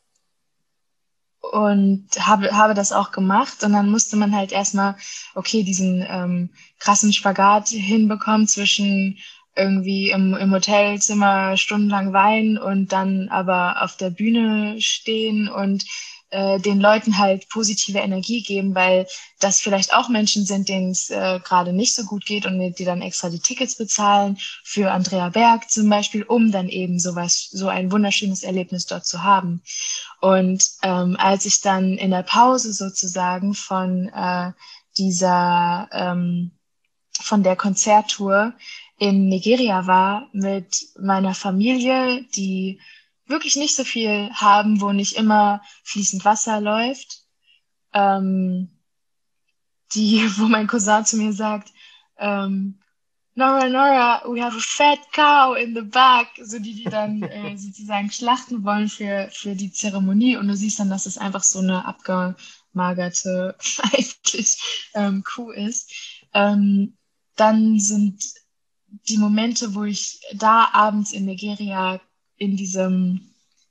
und habe, habe das auch gemacht. Und dann musste man halt erstmal, okay, diesen ähm, krassen Spagat hinbekommen zwischen irgendwie im, im Hotelzimmer stundenlang weinen und dann aber auf der Bühne stehen und äh, den Leuten halt positive Energie geben, weil das vielleicht auch Menschen sind, denen es äh, gerade nicht so gut geht und die dann extra die Tickets bezahlen für Andrea Berg zum Beispiel, um dann eben sowas, so ein wunderschönes Erlebnis dort zu haben. Und ähm, als ich dann in der Pause sozusagen von äh, dieser ähm, von der Konzerttour in Nigeria war mit meiner Familie, die wirklich nicht so viel haben, wo nicht immer fließend Wasser läuft, ähm, die, wo mein Cousin zu mir sagt, ähm, Nora, Nora, we have a fat cow in the back, so die, die dann äh, sozusagen schlachten wollen für, für die Zeremonie. Und du siehst dann, dass es einfach so eine abgemagerte, eigentlich ähm, Kuh ist. Ähm, dann sind die Momente, wo ich da abends in Nigeria in diesem,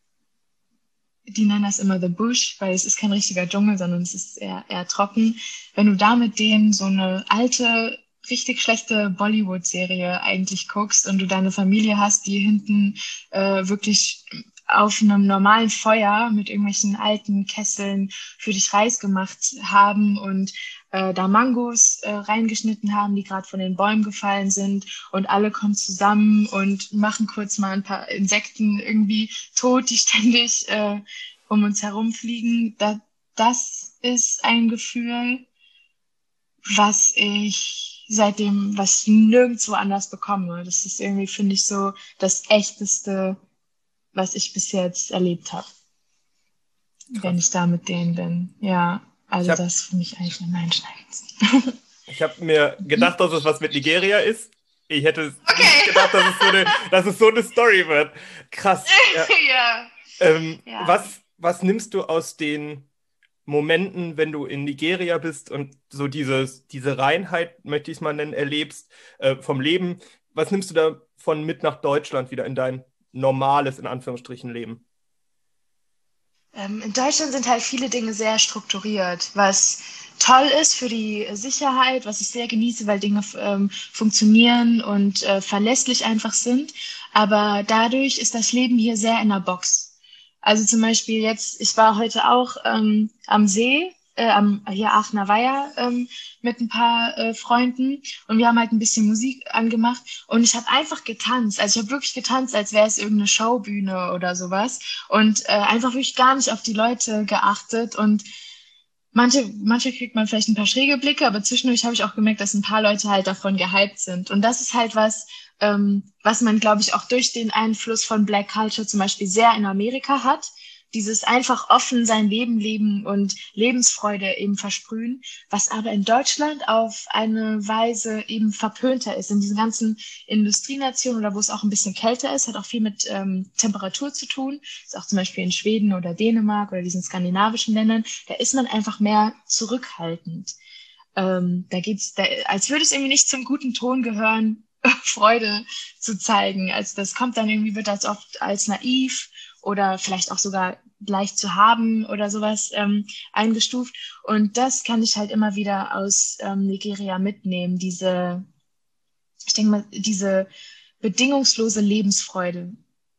die nennen das immer The Bush, weil es ist kein richtiger Dschungel, sondern es ist eher, eher trocken. Wenn du da mit denen so eine alte, richtig schlechte Bollywood-Serie eigentlich guckst und du deine Familie hast, die hinten äh, wirklich auf einem normalen Feuer mit irgendwelchen alten Kesseln für dich Reis gemacht haben und äh, da Mangos äh, reingeschnitten haben, die gerade von den Bäumen gefallen sind und alle kommen zusammen und machen kurz mal ein paar Insekten irgendwie tot, die ständig äh, um uns herumfliegen. Da, das ist ein Gefühl, was ich seitdem, was ich nirgendwo anders bekomme. Das ist irgendwie, finde ich, so das Echteste, was ich bis jetzt erlebt habe, wenn ich da mit denen bin. Ja, also hab, das ist für mich eigentlich am einschneidendsten. Ich habe mir gedacht, dass es was mit Nigeria ist. Ich hätte okay. nicht gedacht, dass es, so eine, dass es so eine Story wird. Krass. Ja. ja. Ähm, ja. Was, was nimmst du aus den Momenten, wenn du in Nigeria bist und so dieses, diese Reinheit, möchte ich es mal nennen, erlebst äh, vom Leben, was nimmst du davon mit nach Deutschland wieder in dein normales, in Anführungsstrichen, Leben? Ähm, in Deutschland sind halt viele Dinge sehr strukturiert, was toll ist für die Sicherheit, was ich sehr genieße, weil Dinge ähm, funktionieren und äh, verlässlich einfach sind. Aber dadurch ist das Leben hier sehr in der Box. Also zum Beispiel jetzt, ich war heute auch ähm, am See, äh, am hier Aachener Weiher ähm, mit ein paar äh, Freunden und wir haben halt ein bisschen Musik angemacht und ich habe einfach getanzt. Also ich habe wirklich getanzt, als wäre es irgendeine Showbühne oder sowas und äh, einfach wirklich gar nicht auf die Leute geachtet und Manche, manche kriegt man vielleicht ein paar schräge Blicke, aber zwischendurch habe ich auch gemerkt, dass ein paar Leute halt davon gehypt sind. Und das ist halt was, ähm, was man, glaube ich, auch durch den Einfluss von Black Culture zum Beispiel sehr in Amerika hat. Dieses einfach offen sein Leben leben und Lebensfreude eben versprühen, was aber in Deutschland auf eine Weise eben verpönter ist. In diesen ganzen Industrienationen oder wo es auch ein bisschen kälter ist, hat auch viel mit ähm, Temperatur zu tun. Ist auch zum Beispiel in Schweden oder Dänemark oder diesen skandinavischen Ländern, da ist man einfach mehr zurückhaltend. Ähm, da geht's, da, als würde es irgendwie nicht zum guten Ton gehören, Freude zu zeigen. Also das kommt dann irgendwie, wird als oft als naiv oder vielleicht auch sogar leicht zu haben oder sowas ähm, eingestuft. Und das kann ich halt immer wieder aus ähm, Nigeria mitnehmen, diese, ich denke mal, diese bedingungslose Lebensfreude.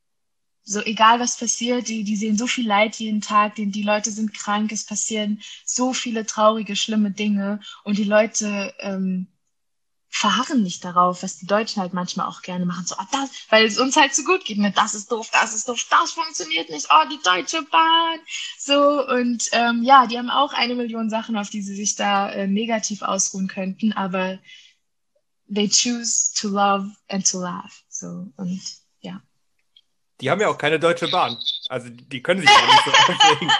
So egal was passiert, die, die sehen so viel Leid jeden Tag, die, die Leute sind krank, es passieren so viele traurige, schlimme Dinge und die Leute ähm, verharren nicht darauf, was die Deutschen halt manchmal auch gerne machen, so, oh, das, weil es uns halt so gut geht, ne? Das ist doof, das ist doof, das funktioniert nicht, oh, die Deutsche Bahn, so, und ähm, ja, die haben auch eine Million Sachen, auf die sie sich da äh, negativ ausruhen könnten, aber they choose to love and to laugh, so, und ja. Die haben ja auch keine Deutsche Bahn. Also die können sich gar nicht so aufregen.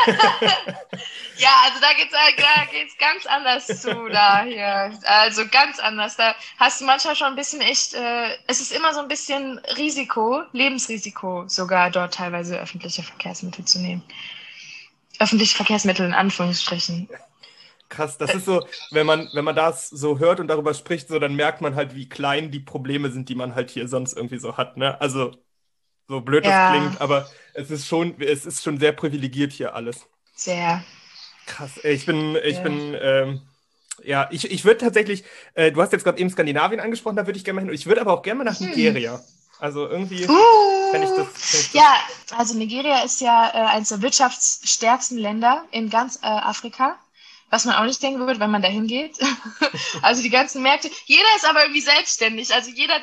Ja, also da geht's, da geht's ganz anders zu da hier. Also ganz anders. Da hast du manchmal schon ein bisschen echt, äh, es ist immer so ein bisschen Risiko, Lebensrisiko sogar dort teilweise öffentliche Verkehrsmittel zu nehmen. Öffentliche Verkehrsmittel in Anführungsstrichen. Krass, das ist so, wenn man, wenn man das so hört und darüber spricht, so, dann merkt man halt, wie klein die Probleme sind, die man halt hier sonst irgendwie so hat, ne? Also so blöd das Ja, klingt, aber es ist schon, es ist schon sehr privilegiert hier alles. sehr. Krass, ey, ich bin, ich Ja. bin, ähm, ja, ich, ich würde tatsächlich, äh, du hast jetzt gerade eben Skandinavien angesprochen, da würde ich gerne mal hin. Ich würde aber auch gerne mal nach Hm. Nigeria. Also irgendwie fände ich Uh, das, fänd ich das. ja, also Nigeria ist ja äh, eines der wirtschaftsstärksten Länder in ganz äh, Afrika, was man auch nicht denken würde, wenn man da hingeht. Also die ganzen Märkte. Jeder ist aber irgendwie selbstständig. Also jeder,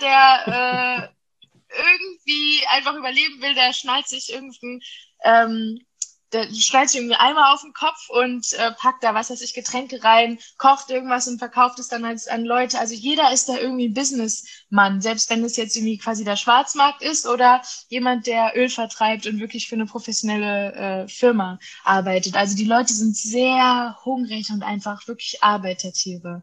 der äh, irgendwie einfach überleben will, der schnallt sich irgendein, ähm, der schnallt sich irgendwie Eimer auf den Kopf und äh, packt da, was weiß ich, Getränke rein, kocht irgendwas und verkauft es dann als, an Leute. Also jeder ist da irgendwie ein Businessmann, selbst wenn es jetzt irgendwie quasi der Schwarzmarkt ist oder jemand, der Öl vertreibt und wirklich für eine professionelle äh, Firma arbeitet. Also die Leute sind sehr hungrig und einfach wirklich Arbeitertiere.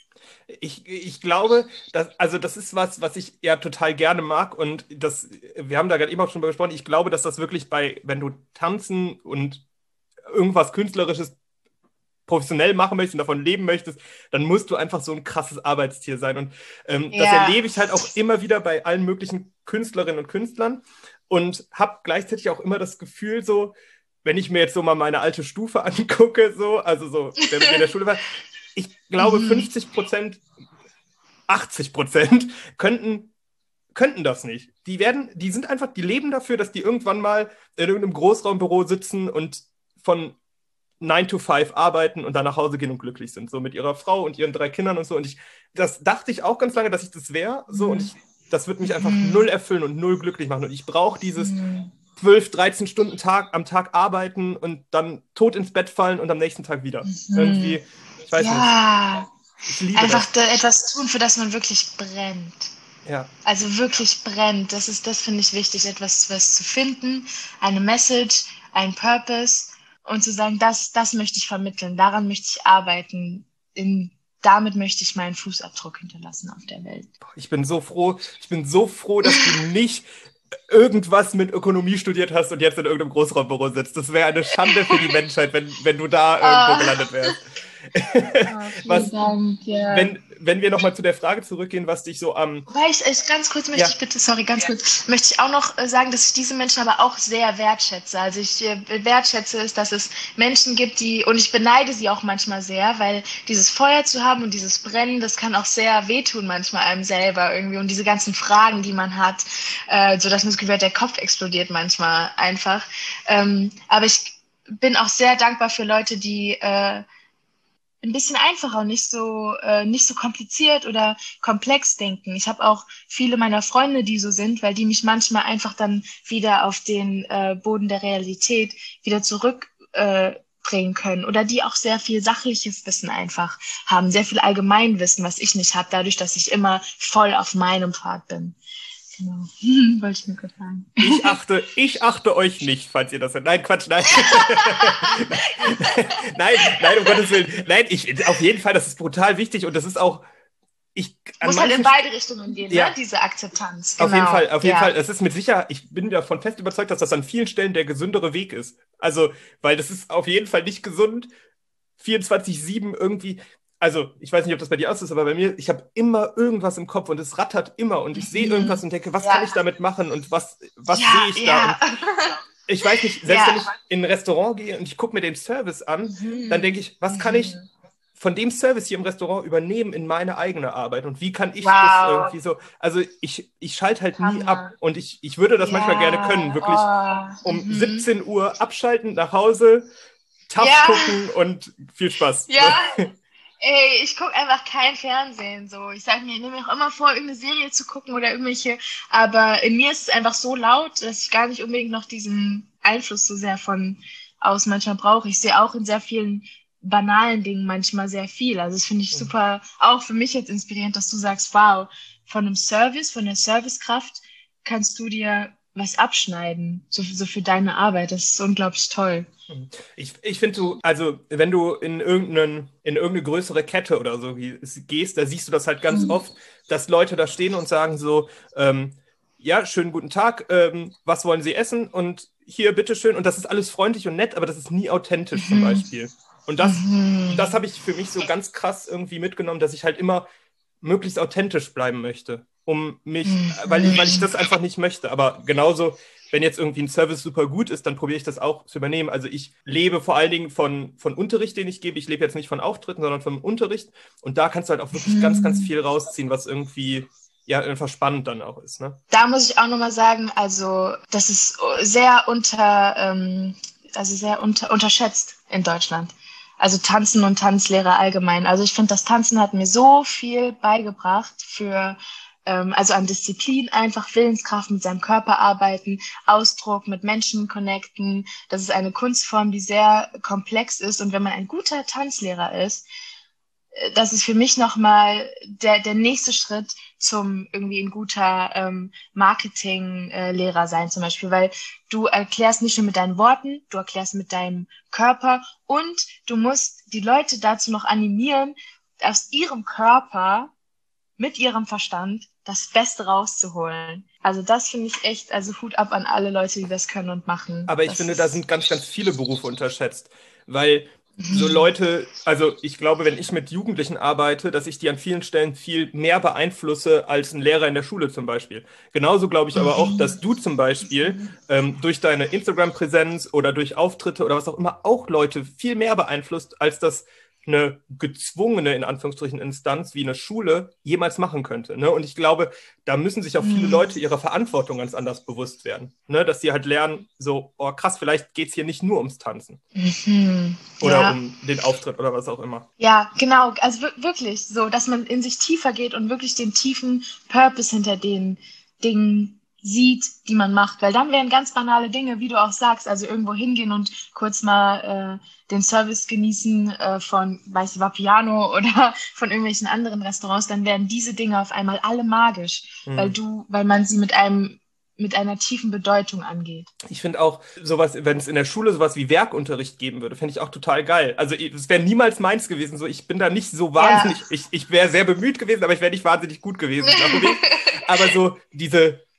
Ich, ich glaube, dass, also das ist was, was ich ja total gerne mag und das, wir haben da gerade eben auch schon drüber gesprochen, ich glaube, dass das wirklich bei, wenn du tanzen und irgendwas Künstlerisches professionell machen möchtest und davon leben möchtest, dann musst du einfach so ein krasses Arbeitstier sein. Und ähm, das Ja. erlebe ich halt auch immer wieder bei allen möglichen Künstlerinnen und Künstlern und habe gleichzeitig auch immer das Gefühl so, wenn ich mir jetzt so mal meine alte Stufe angucke, so, also so, wer mit mir in der Schule war, ich glaube, Mhm. fünfzig Prozent, achtzig Prozent könnten, könnten das nicht. Die werden, die sind einfach, die leben dafür, dass die irgendwann mal in irgendeinem Großraumbüro sitzen und von nine to five arbeiten und dann nach Hause gehen und glücklich sind. So mit ihrer Frau und ihren drei Kindern und so. Und ich, das dachte ich auch ganz lange, dass ich das wäre. So, und ich, das wird mich einfach Mhm. null erfüllen und null glücklich machen. Und ich brauche dieses Mhm. zwölf, dreizehn Stunden Tag am Tag arbeiten und dann tot ins Bett fallen und am nächsten Tag wieder. Irgendwie, ich weiß nicht, Ja, ich liebe einfach das. da etwas tun, für das man wirklich brennt. Ja. Also wirklich brennt. Das ist, das finde ich wichtig, etwas was zu finden, eine Message, ein Purpose und zu sagen, das, das möchte ich vermitteln, daran möchte ich arbeiten, in, damit möchte ich meinen Fußabdruck hinterlassen auf der Welt. Ich bin so froh, ich bin so froh, dass du nicht irgendwas mit Ökonomie studiert hast und jetzt in irgendeinem Großraumbüro sitzt. Das wäre eine Schande für die Menschheit, wenn, wenn du da irgendwo Oh, gelandet wärst. oh, vielen Was, Dank, ja. wenn, wenn wir nochmal zu der Frage zurückgehen, was dich so am... Wobei ich, ich ganz kurz möchte Ja, ich bitte, sorry, ganz kurz, möchte ich auch noch äh, sagen, dass ich diese Menschen aber auch sehr wertschätze. Also ich äh, wertschätze es, dass es Menschen gibt, die, und ich beneide sie auch manchmal sehr, weil dieses Feuer zu haben und dieses Brennen, das kann auch sehr wehtun manchmal einem selber irgendwie und diese ganzen Fragen, die man hat, äh, so dass man das Gefühl hat, der Kopf explodiert manchmal einfach. Ähm, aber ich bin auch sehr dankbar für Leute, die äh, ein bisschen einfacher und nicht so, äh, nicht so kompliziert oder komplex denken. Ich habe auch viele meiner Freunde, die so sind, weil die mich manchmal einfach dann wieder auf den äh, Boden der Realität wieder zurück äh, bringen können oder die auch sehr viel sachliches Wissen einfach haben, sehr viel Allgemeinwissen, was ich nicht habe, dadurch, dass ich immer voll auf meinem Pfad bin. Genau. Wollte ich nur kurz sagen. ich achte, ich achte euch nicht, falls ihr das... Nein, Quatsch, nein. Nein, nein, um Gottes Willen. Nein, ich, auf jeden Fall, das ist brutal wichtig und das ist auch... Ich, an Muss halt in manchen beide Richtungen gehen, Ja, ne? Diese Akzeptanz. auf jeden Genau. Fall, auf jeden Ja. Fall. Es ist mit Sicherheit, ich bin davon fest überzeugt, dass das an vielen Stellen der gesündere Weg ist. Also, weil das ist auf jeden Fall nicht gesund, vierundzwanzig sieben irgendwie. Also, ich weiß nicht, ob das bei dir aus ist, aber bei mir, ich habe immer irgendwas im Kopf und es rattert immer und ich sehe Mhm. irgendwas und denke, was kann Ja. ich damit machen und was, was Ja, sehe ich da? Und ja. ich weiß nicht, selbst wenn Ja. ich in ein Restaurant gehe und ich gucke mir den Service an, dann denke Mhm. ich, was kann ich Mhm. von dem Service hier im Restaurant übernehmen in meine eigene Arbeit und wie kann ich das Wow. irgendwie so, also ich, ich schalte halt nie ab Hammer. und ich, ich würde das manchmal gerne können, wirklich Ja. Oh. um Mhm. siebzehn Uhr abschalten, nach Hause, T A F Ja. gucken und viel Spaß. Ja. Ey, ich gucke einfach kein Fernsehen so. Ich sage mir, ich nehme mir auch immer vor, irgendeine Serie zu gucken oder irgendwelche, aber in mir ist es einfach so laut, dass ich gar nicht unbedingt noch diesen Einfluss so sehr von aus manchmal brauche. Ich sehe auch in sehr vielen banalen Dingen manchmal sehr viel. Also das finde ich super, auch für mich jetzt inspirierend, dass du sagst, wow, von einem Service, von der Servicekraft kannst du dir was abschneiden, so, so für deine Arbeit. Das ist unglaublich toll. Ich, ich finde du, also wenn du in irgendeinen, in irgendeine größere Kette oder so gehst, da siehst du das halt ganz Mhm. oft, dass Leute da stehen und sagen so, ähm, ja, schönen guten Tag, ähm, was wollen Sie essen? Und hier, bitteschön. Und das ist alles freundlich und nett, aber das ist nie authentisch zum Mhm. Beispiel. Und das, Mhm. das habe ich für mich so ganz krass irgendwie mitgenommen, dass ich halt immer möglichst authentisch bleiben möchte, um mich, weil ich, weil ich das einfach nicht möchte. Aber genauso, wenn jetzt irgendwie ein Service super gut ist, dann probiere ich das auch zu übernehmen. Also ich lebe vor allen Dingen von, von Unterricht, den ich gebe. Ich lebe jetzt nicht von Auftritten, sondern vom Unterricht. Und da kannst du halt auch wirklich ganz, ganz viel rausziehen, was irgendwie ja einfach spannend dann auch ist. Ne? Da muss ich auch nochmal sagen, also das ist sehr unter, ähm, also sehr unter, unterschätzt in Deutschland. Also Tanzen und Tanzlehrer allgemein. Also ich finde, das Tanzen hat mir so viel beigebracht für, ähm, also an Disziplin, einfach Willenskraft, mit seinem Körper arbeiten, Ausdruck, mit Menschen connecten. Das ist eine Kunstform, die sehr komplex ist. Und wenn man ein guter Tanzlehrer ist, das ist für mich nochmal der, der nächste Schritt zum irgendwie ein guter ähm, Marketing-Lehrer sein zum Beispiel, weil du erklärst nicht nur mit deinen Worten, du erklärst mit deinem Körper und du musst die Leute dazu noch animieren, aus ihrem Körper mit ihrem Verstand das Beste rauszuholen. Also das finde ich echt, also Hut ab an alle Leute, die das können und machen. Aber ich das finde, ist... da sind ganz, ganz viele Berufe unterschätzt, weil so Leute, also ich glaube, wenn ich mit Jugendlichen arbeite, dass ich die an vielen Stellen viel mehr beeinflusse als ein Lehrer in der Schule zum Beispiel. Genauso glaube ich aber auch, dass du zum Beispiel ähm, durch deine Instagram-Präsenz oder durch Auftritte oder was auch immer auch Leute viel mehr beeinflusst, als das eine gezwungene, in Anführungsstrichen, Instanz wie eine Schule jemals machen könnte. Ne? Und ich glaube, da müssen sich auch viele Leute ihrer Verantwortung ganz anders bewusst werden. Ne? Dass sie halt lernen, so, oh krass, vielleicht geht es hier nicht nur ums Tanzen. Mhm. Oder Ja. um den Auftritt oder was auch immer. Ja, genau. Also wir- wirklich so, dass man in sich tiefer geht und wirklich den tiefen Purpose hinter den Dingen sieht, die man macht. Weil dann wären ganz banale Dinge, wie du auch sagst, also irgendwo hingehen und kurz mal äh, den Service genießen äh, von, weiß ich, Vapiano oder von irgendwelchen anderen Restaurants, dann werden diese Dinge auf einmal alle magisch, Mhm. weil du, weil man sie mit einem mit einer tiefen Bedeutung angeht. Ich finde auch sowas, wenn es in der Schule sowas wie Werkunterricht geben würde, finde ich auch total geil. Also es wäre niemals meins gewesen. So, ich bin da nicht so wahnsinnig, Ja. ich, ich wäre sehr bemüht gewesen, aber ich wäre nicht wahnsinnig gut gewesen, glaube ich. Aber so diese,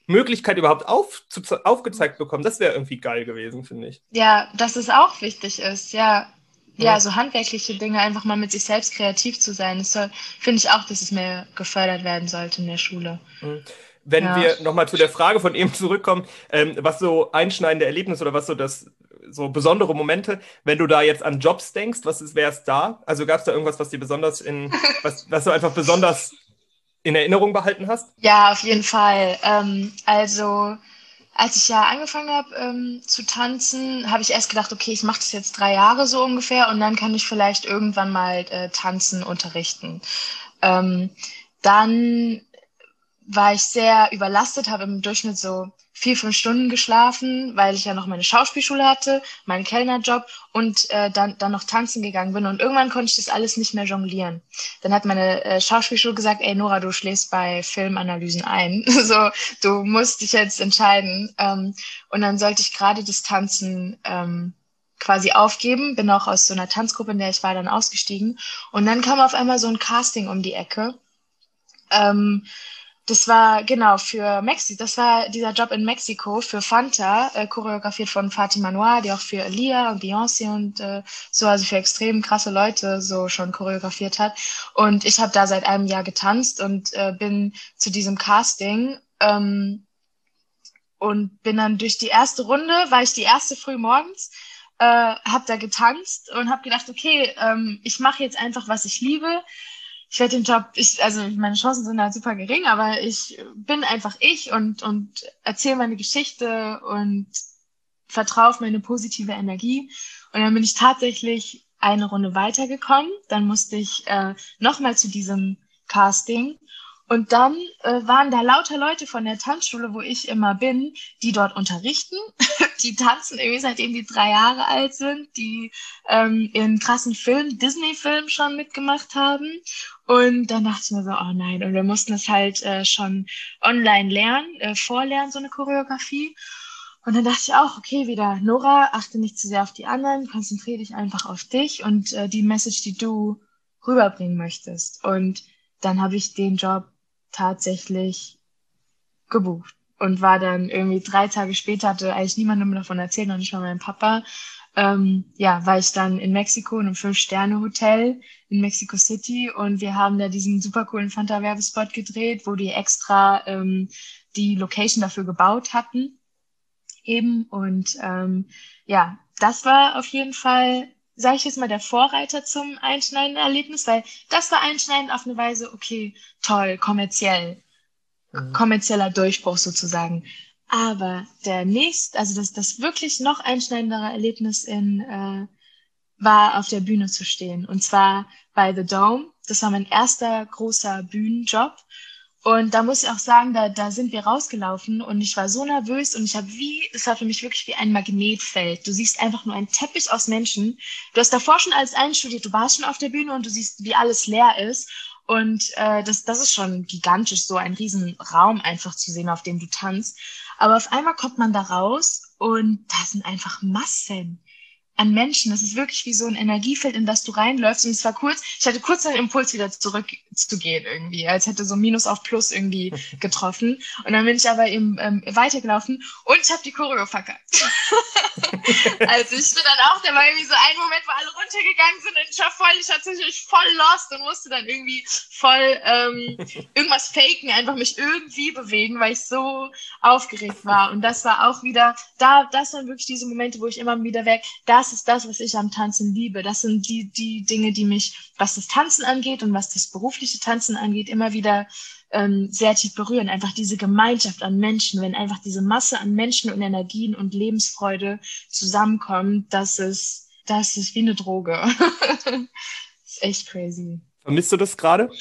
Möglichkeit überhaupt auf, zu, aufgezeigt bekommen. Das wäre irgendwie geil gewesen, finde ich. Ja, dass es auch wichtig ist, ja. Ja, Ja. so handwerkliche Dinge, einfach mal mit sich selbst kreativ zu sein. Das soll, finde ich auch, dass es mehr gefördert werden sollte in der Schule. Mhm. Wenn Ja. wir nochmal zu der Frage von eben zurückkommen, ähm, was so einschneidende Erlebnisse oder was so das so besondere Momente, wenn du da jetzt an Jobs denkst, was wäre es da? Also gab es da irgendwas, was dir besonders in, was, was du einfach besonders in Erinnerung behalten hast? Ja, auf jeden Fall. Ähm, also, als ich ja angefangen habe ähm, zu tanzen, habe ich erst gedacht, okay, ich mache das jetzt drei Jahre so ungefähr und dann kann ich vielleicht irgendwann mal äh, tanzen unterrichten. Ähm, dann war ich sehr überlastet, habe im Durchschnitt so vier, fünf Stunden geschlafen, weil ich ja noch meine Schauspielschule hatte, meinen Kellnerjob und äh, dann, dann noch tanzen gegangen bin. Und irgendwann konnte ich das alles nicht mehr jonglieren. Dann hat meine äh, Schauspielschule gesagt, ey Nora, du schläfst bei Filmanalysen ein. So, du musst dich jetzt entscheiden. Ähm, und dann sollte ich gerade das Tanzen ähm, quasi aufgeben. Bin auch aus so einer Tanzgruppe, in der ich war, dann ausgestiegen. Und dann kam auf einmal so ein Casting um die Ecke. Ähm, Das war genau für Mexiko, das war dieser Job in Mexiko für Fanta, äh, choreografiert von Fatima Noir, die auch für Aaliyah und Beyoncé und äh, so, also für extrem krasse Leute so schon choreografiert hat. Und ich habe da seit einem Jahr getanzt und äh, bin zu diesem Casting ähm, und bin dann durch die erste Runde, war ich die erste früh morgens, äh, habe da getanzt und habe gedacht, okay, ähm, ich mache jetzt einfach, was ich liebe. Ich werde den Job, ich, also meine Chancen sind halt super gering, aber ich bin einfach ich und, und erzähle meine Geschichte und vertraue auf meine positive Energie. Und dann bin ich tatsächlich eine Runde weitergekommen. Dann musste ich äh, nochmal zu diesem Casting. Und dann äh, waren da lauter Leute von der Tanzschule, wo ich immer bin, die dort unterrichten. Die tanzen irgendwie seitdem die drei Jahre alt sind, die ähm, in krassen Filmen, Disney-Filmen schon mitgemacht haben. Und dann dachte ich mir so, oh nein. Und wir mussten es halt äh, schon online lernen, äh, vorlernen, so eine Choreografie. Und dann dachte ich auch, okay, wieder, Nora, achte nicht zu sehr auf die anderen, konzentriere dich einfach auf dich und äh, die Message, die du rüberbringen möchtest. Und dann habe ich den Job tatsächlich gebucht und war dann irgendwie drei Tage später, hatte eigentlich niemandem davon erzählt, noch nicht mal meinem Papa. Ähm, ja, war ich dann in Mexiko in einem Fünf-Sterne-Hotel in Mexico City und wir haben da diesen super coolen Fanta-Werbespot gedreht, wo die extra ähm, die Location dafür gebaut hatten eben und ähm, ja, das war auf jeden Fall, sage ich jetzt mal, der Vorreiter zum einschneidenden Erlebnis, weil das war einschneidend auf eine Weise, okay, toll, kommerziell, Mhm. kommerzieller Durchbruch sozusagen. Aber der nächste, also das, das wirklich noch einschneidendere Erlebnis in, äh, war auf der Bühne zu stehen. Und zwar bei The Dome. Das war mein erster großer Bühnenjob. Und da muss ich auch sagen, da, da sind wir rausgelaufen und ich war so nervös und ich habe wie, das war für mich wirklich wie ein Magnetfeld. Du siehst einfach nur einen Teppich aus Menschen. Du hast davor schon alles einstudiert, du warst schon auf der Bühne und du siehst, wie alles leer ist. Und äh, das, das ist schon gigantisch, so ein riesen Raum einfach zu sehen, auf dem du tanzt. Aber auf einmal kommt man da raus und da sind einfach Massen an Menschen. Das ist wirklich wie so ein Energiefeld, in das du reinläufst. Und es war kurz, ich hatte kurz den Impuls, wieder zurückzugehen irgendwie, als hätte so Minus auf Plus irgendwie getroffen. Und dann bin ich aber eben ähm, weitergelaufen und ich habe die Choreo verkackt. Also ich bin dann auch, da war irgendwie so ein Moment, wo alle runtergegangen sind und ich war voll, ich war tatsächlich voll lost und musste dann irgendwie voll ähm, irgendwas faken, einfach mich irgendwie bewegen, weil ich so aufgeregt war. Und das war auch wieder, da, das waren wirklich diese Momente, wo ich immer wieder weg, das ist das, was ich am Tanzen liebe. Das sind die, die Dinge, die mich, was das Tanzen angeht und was das berufliche Tanzen angeht, immer wieder ähm, sehr tief berühren. Einfach diese Gemeinschaft an Menschen, wenn einfach diese Masse an Menschen und Energien und Lebensfreude zusammenkommt, das ist, das ist wie eine Droge. Das ist echt crazy. Vermisst du das gerade?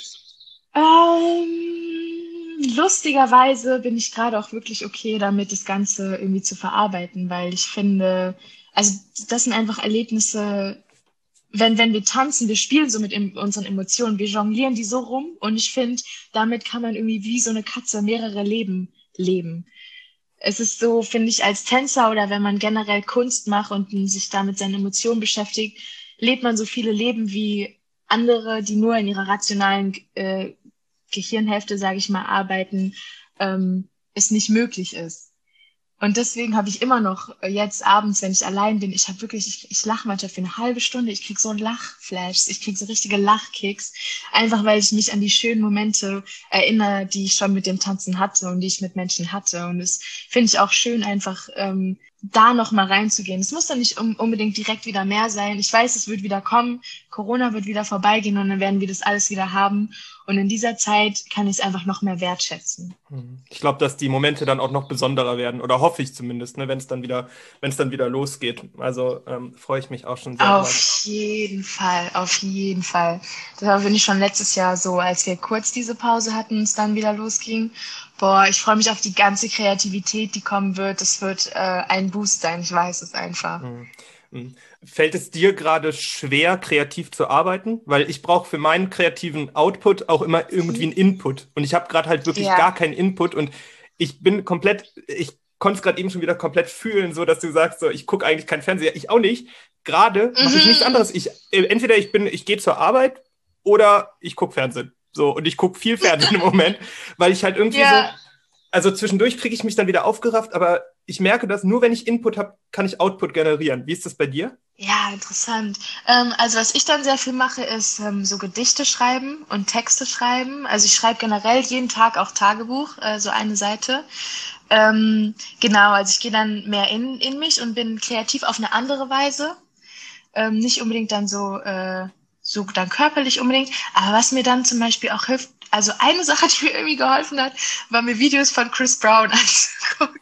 Ähm, lustigerweise bin ich gerade auch wirklich okay damit, das Ganze irgendwie zu verarbeiten, weil ich finde, also das sind einfach Erlebnisse, wenn, wenn wir tanzen, wir spielen so mit em- unseren Emotionen, wir jonglieren die so rum und ich finde, damit kann man irgendwie wie so eine Katze mehrere Leben leben. Es ist so, finde ich, als Tänzer oder wenn man generell Kunst macht und sich da mit seinen Emotionen beschäftigt, lebt man so viele Leben wie andere, die nur in ihrer rationalen äh, Gehirnhälfte, sage ich mal, arbeiten. Ähm, es nicht möglich ist. Und deswegen habe ich immer noch jetzt abends, wenn ich allein bin, ich habe wirklich, ich, ich lache manchmal für eine halbe Stunde, ich krieg so einen Lachflash, ich krieg so richtige Lachkicks, einfach weil ich mich an die schönen Momente erinnere, die ich schon mit dem Tanzen hatte und die ich mit Menschen hatte. Und das finde ich auch schön, einfach ähm, da noch mal reinzugehen. Es muss dann nicht um, unbedingt direkt wieder mehr sein. Ich weiß, es wird wieder kommen, Corona wird wieder vorbeigehen und dann werden wir das alles wieder haben. Und in dieser Zeit kann ich es einfach noch mehr wertschätzen. Ich glaube, dass die Momente dann auch noch besonderer werden, oder hoffe ich zumindest, ne, wenn es dann wieder, wenn es dann wieder losgeht. Also ähm, freue ich mich auch schon sehr. Auf drauf. jeden Fall, auf jeden Fall. Das war, finde ich, schon letztes Jahr so, als wir kurz diese Pause hatten und es dann wieder losging. Boah, ich freue mich auf die ganze Kreativität, die kommen wird. Das wird äh, ein Boost sein, ich weiß es einfach. Mhm. Fällt es dir gerade schwer, kreativ zu arbeiten? Weil ich brauche für meinen kreativen Output auch immer irgendwie einen Input. Und ich habe gerade halt wirklich ja. gar keinen Input. Und ich bin komplett, ich konnte es gerade eben schon wieder komplett fühlen, so dass du sagst, so ich gucke eigentlich keinen Fernseher. Ich auch nicht. Gerade mache ich nichts anderes. Ich, entweder ich bin, ich gehe zur Arbeit oder ich gucke Fernsehen. So, und ich gucke viel Fernsehen im Moment, weil ich halt irgendwie ja. so, also zwischendurch kriege ich mich dann wieder aufgerafft, aber ich merke, dass nur wenn ich Input habe, kann ich Output generieren. Wie ist das bei dir? Ja, interessant. Ähm, also was ich dann sehr viel mache, ist ähm, so Gedichte schreiben und Texte schreiben. Also ich schreibe generell jeden Tag auch Tagebuch, äh, so eine Seite. Ähm, genau, also ich gehe dann mehr in, in mich und bin kreativ auf eine andere Weise. Ähm, nicht unbedingt dann so, äh, so dann körperlich unbedingt, aber was mir dann zum Beispiel auch hilft, also eine Sache, die mir irgendwie geholfen hat, war mir Videos von Chris Brown anzugucken.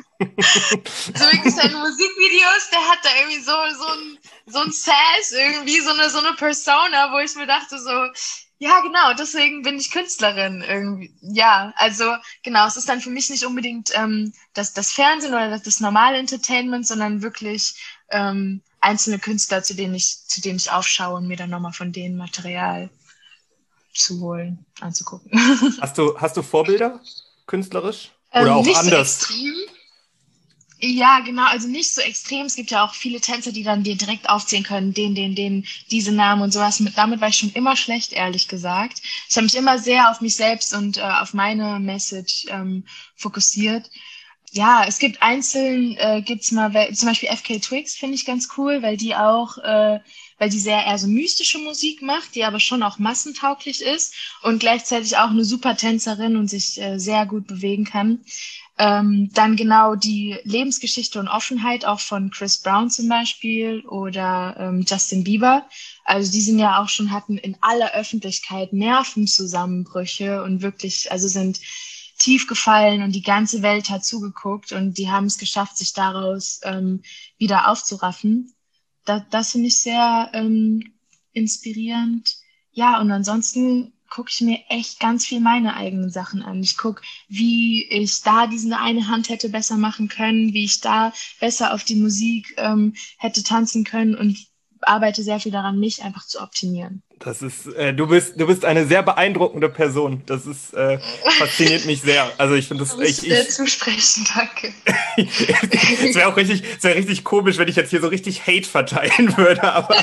So wirklich seine Musikvideos, der hat da irgendwie so, so ein, so ein Sass, irgendwie so eine, so eine Persona, wo ich mir dachte so, ja genau, deswegen bin ich Künstlerin irgendwie. Ja, also genau, es ist dann für mich nicht unbedingt ähm, das, das Fernsehen oder das, das normale Entertainment, sondern wirklich ähm, einzelne Künstler, zu denen ich, zu denen ich aufschaue und mir dann nochmal von denen Material zu holen, anzugucken. Hast du, hast du Vorbilder, künstlerisch? Oder ähm, auch nicht anders? So extrem. Ja, genau, also nicht so extrem. Es gibt ja auch viele Tänzer, die dann dir direkt aufzählen können, den, den, den, diese Namen und sowas. Mit, damit war ich schon immer schlecht, ehrlich gesagt. Ich habe mich immer sehr auf mich selbst und äh, auf meine Message ähm, fokussiert. Ja, es gibt einzeln, äh, gibt's mal, zum Beispiel F K Twigs finde ich ganz cool, weil die auch, äh, weil die sehr eher so mystische Musik macht, die aber schon auch massentauglich ist und gleichzeitig auch eine super Tänzerin und sich äh, sehr gut bewegen kann. Ähm, dann genau die Lebensgeschichte und Offenheit auch von Chris Brown zum Beispiel oder ähm, Justin Bieber. Also die sind ja auch schon, hatten in aller Öffentlichkeit Nervenzusammenbrüche und wirklich, also sind tief gefallen und die ganze Welt hat zugeguckt und die haben es geschafft, sich daraus ähm, wieder aufzuraffen. Das, das finde ich sehr ähm, inspirierend. Ja, und ansonsten gucke ich mir echt ganz viel meine eigenen Sachen an. Ich gucke, wie ich da diese eine Hand hätte besser machen können, wie ich da besser auf die Musik ähm, hätte tanzen können und arbeite sehr viel daran, mich einfach zu optimieren. Das ist, äh, du bist, du bist eine sehr beeindruckende Person. Das ist, äh, fasziniert mich sehr. Also ich finde das, du musst ich, sehr ich zusprechen, danke. Es wäre auch richtig, es wäre richtig komisch, wenn ich jetzt hier so richtig Hate verteilen würde. Aber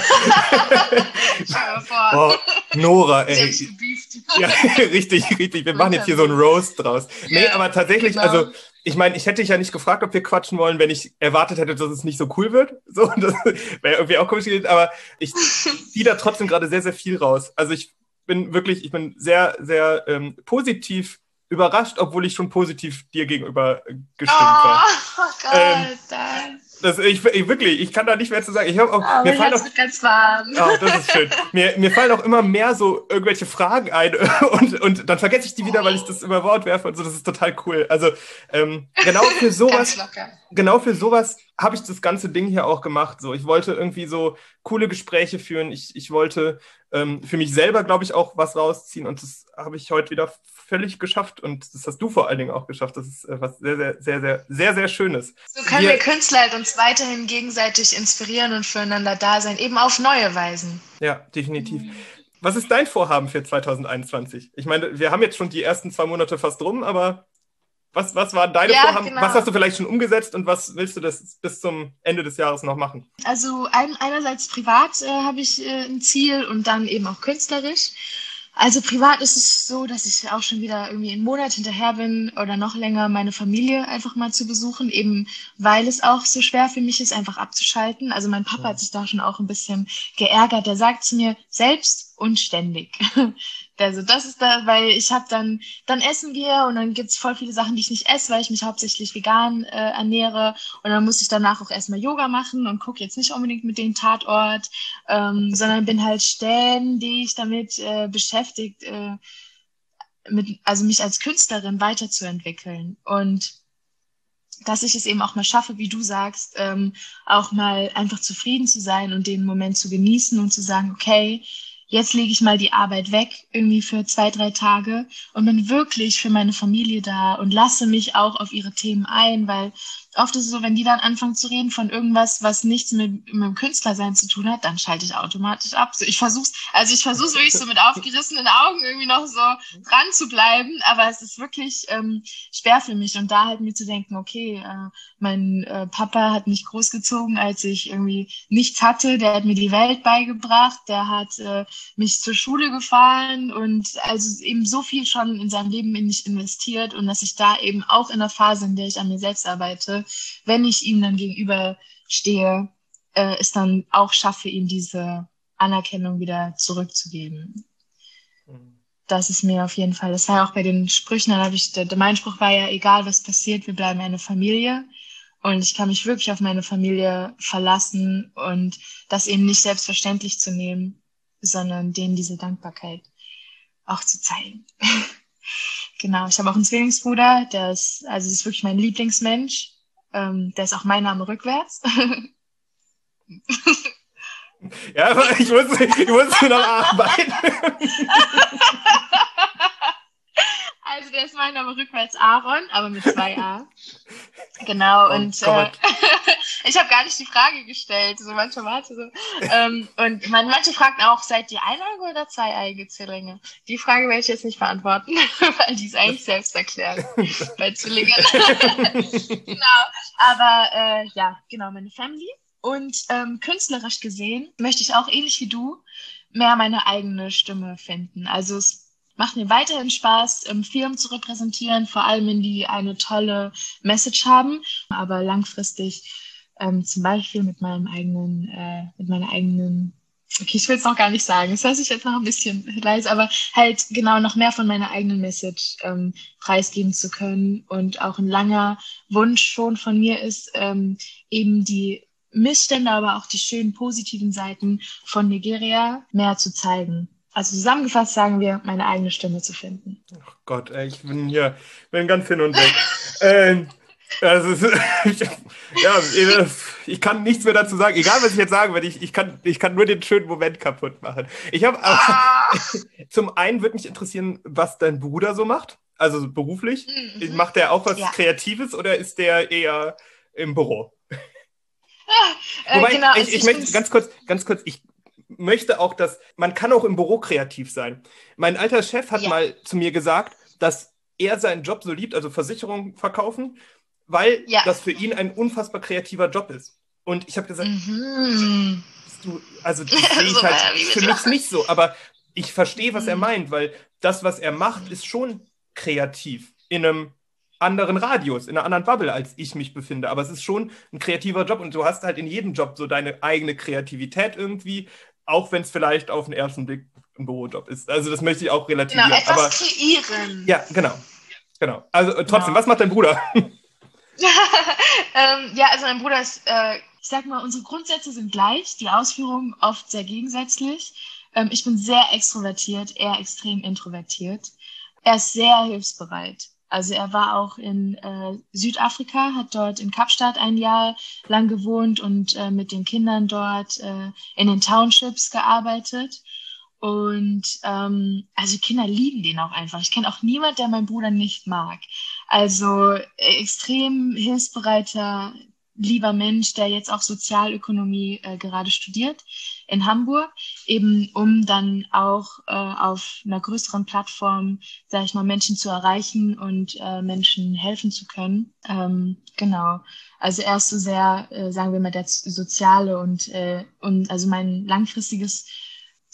oh, Nora, ey. Ja, richtig, richtig. Wir machen jetzt hier so einen Roast draus. Nee, ja, aber tatsächlich, genau. Also ich meine, ich hätte dich ja nicht gefragt, ob wir quatschen wollen, wenn ich erwartet hätte, dass es nicht so cool wird. So, das wäre irgendwie auch komisch gewesen. Aber ich ziehe da trotzdem gerade sehr, sehr viel raus. Also ich bin wirklich, ich bin sehr, sehr ähm, positiv überrascht, obwohl ich schon positiv dir gegenüber gestimmt war. Oh Gott, ähm, das, ich, ich wirklich, ich kann da nicht mehr zu sagen. Ich hab auch, oh, mir mir fallen auch, wird ganz warm. Oh, das ist schön. Mir, mir fallen auch immer mehr so irgendwelche Fragen ein und, und dann vergesse ich die wieder, weil ich das über Bord werfe und so. Das ist total cool. Also ähm, genau für sowas, genau für sowas habe ich das ganze Ding hier auch gemacht. So, ich wollte irgendwie so coole Gespräche führen. Ich, ich wollte ähm, für mich selber, glaube ich, auch was rausziehen und das habe ich heute wieder völlig geschafft und das hast du vor allen Dingen auch geschafft. Das ist äh, was sehr, sehr, sehr, sehr, sehr, sehr Schönes. So können wir, wir Künstler halt uns weiterhin gegenseitig inspirieren und füreinander da sein, eben auf neue Weisen. Ja, definitiv. Mhm. Was ist dein Vorhaben für zwanzig einundzwanzig? Ich meine, wir haben jetzt schon die ersten zwei Monate fast rum, aber was, was waren deine ja, Vorhaben? Genau. Was hast du vielleicht schon umgesetzt und was willst du das bis zum Ende des Jahres noch machen? Also ein, einerseits privat äh, habe ich äh, ein Ziel und dann eben auch künstlerisch. Also privat ist es so, dass ich auch schon wieder irgendwie einen Monat hinterher bin oder noch länger, meine Familie einfach mal zu besuchen, eben weil es auch so schwer für mich ist, einfach abzuschalten. Also mein Papa hat sich da schon auch ein bisschen geärgert. Der sagt zu mir, selbst und ständig. Also das ist da, weil ich habe dann, dann essen wir und dann gibt's voll viele Sachen, die ich nicht esse, weil ich mich hauptsächlich vegan äh, ernähre. Und dann muss ich danach auch erstmal Yoga machen und gucke jetzt nicht unbedingt mit dem Tatort, ähm, sondern bin halt ständig damit äh, beschäftigt, äh, mit, also mich als Künstlerin weiterzuentwickeln. Und dass ich es eben auch mal schaffe, wie du sagst, ähm, auch mal einfach zufrieden zu sein und den Moment zu genießen und zu sagen, okay, jetzt lege ich mal die Arbeit weg, irgendwie für zwei, drei Tage und bin wirklich für meine Familie da und lasse mich auch auf ihre Themen ein, weil oft ist es so, wenn die dann anfangen zu reden von irgendwas, was nichts mit, mit dem Künstlersein zu tun hat, dann schalte ich automatisch ab. So, ich versuch's, also ich versuche wirklich so mit aufgerissenen Augen irgendwie noch so dran zu bleiben, aber es ist wirklich ähm, schwer für mich und da halt mir zu denken, okay, äh, mein äh, Papa hat mich großgezogen, als ich irgendwie nichts hatte, der hat mir die Welt beigebracht, der hat äh, mich zur Schule gefahren und also eben so viel schon in seinem Leben in mich investiert und dass ich da eben auch in der Phase, in der ich an mir selbst arbeite, wenn ich ihm dann gegenüberstehe, äh, es dann auch schaffe, ihm diese Anerkennung wieder zurückzugeben. Mhm. Das ist mir auf jeden Fall, das war ja auch bei den Sprüchen, dann habe ich, der, mein Spruch war ja, egal was passiert, wir bleiben eine Familie. Und ich kann mich wirklich auf meine Familie verlassen und das eben nicht selbstverständlich zu nehmen, sondern denen diese Dankbarkeit auch zu zeigen. Genau, ich habe auch einen Zwillingsbruder, der ist, also das ist wirklich mein Lieblingsmensch. Ähm, der ist auch mein Name rückwärts. Ja, aber ich muss, ich muss noch arbeiten. Also der ist mein Name rückwärts Aaron, aber mit zwei A. Genau, oh, und äh, ich habe gar nicht die Frage gestellt. So manche warte so. ähm, und man, manche fragen auch, seid ihr eineige oder zweieige Zwillinge? Die Frage werde ich jetzt nicht beantworten, weil die ist eigentlich selbst erklärt bei Zwillingen. Genau, aber äh, ja, genau, meine Family. Und ähm, künstlerisch gesehen möchte ich auch ähnlich wie du mehr meine eigene Stimme finden. Also es macht mir weiterhin Spaß, ähm, Firmen zu repräsentieren, vor allem wenn die eine tolle Message haben, aber langfristig ähm, zum Beispiel mit meinem eigenen, äh, mit meiner eigenen, okay, ich will es noch gar nicht sagen, das heißt, ich jetzt noch ein bisschen leise, aber halt genau noch mehr von meiner eigenen Message ähm, preisgeben zu können und auch ein langer Wunsch schon von mir ist, ähm, eben die Missstände, aber auch die schönen positiven Seiten von Nigeria mehr zu zeigen. Also zusammengefasst sagen wir, meine eigene Stimme zu finden. Ach Gott, ey, ich bin hier, bin ganz hin und weg. ähm, also, ich, ja, ich kann nichts mehr dazu sagen. Egal, was ich jetzt sagen werde, ich, ich, kann, ich kann nur den schönen Moment kaputt machen. Ich habe, ah. Zum einen würde mich interessieren, was dein Bruder so macht, also beruflich. Mhm. Macht der auch was ja. Kreatives oder ist der eher im Büro? Ja, Wobei, äh, genau, ich, ich, ich möchte ganz kurz, ganz kurz, ich möchte auch, dass man kann auch im Büro kreativ sein. Mein alter Chef hat ja. mal zu mir gesagt, dass er seinen Job so liebt, also Versicherungen verkaufen, weil ja. das für ihn ein unfassbar kreativer Job ist. Und ich habe gesagt, mhm. du, also das sehe ich halt für mich nicht so, aber ich verstehe, was mhm. er meint, weil das, was er macht, ist schon kreativ in einem anderen Radius, in einer anderen Bubble, als ich mich befinde. Aber es ist schon ein kreativer Job und du hast halt in jedem Job so deine eigene Kreativität irgendwie, auch wenn es vielleicht auf den ersten Blick ein Bürojob ist. Also das möchte ich auch relativieren. Genau, etwas aber, kreieren. Ja, genau. genau. Also trotzdem, genau. Was macht dein Bruder? ähm, ja, also mein Bruder ist, äh, ich sag mal, unsere Grundsätze sind gleich, die Ausführungen oft sehr gegensätzlich. Ähm, ich bin sehr extrovertiert, er extrem introvertiert. Er ist sehr hilfsbereit. Also er war auch in äh, Südafrika, hat dort in Kapstadt ein Jahr lang gewohnt und äh, mit den Kindern dort äh, in den Townships gearbeitet. Und ähm, also Kinder lieben den auch einfach. Ich kenne auch niemanden, der meinen Bruder nicht mag. Also äh, extrem hilfsbereiter, lieber Mensch, der jetzt auch Sozialökonomie äh, gerade studiert in Hamburg, eben um dann auch äh, auf einer größeren Plattform, sage ich mal, Menschen zu erreichen und äh, Menschen helfen zu können. Ähm, genau. Also er ist so sehr, äh, sagen wir mal, der Soziale und, äh, und also mein langfristiges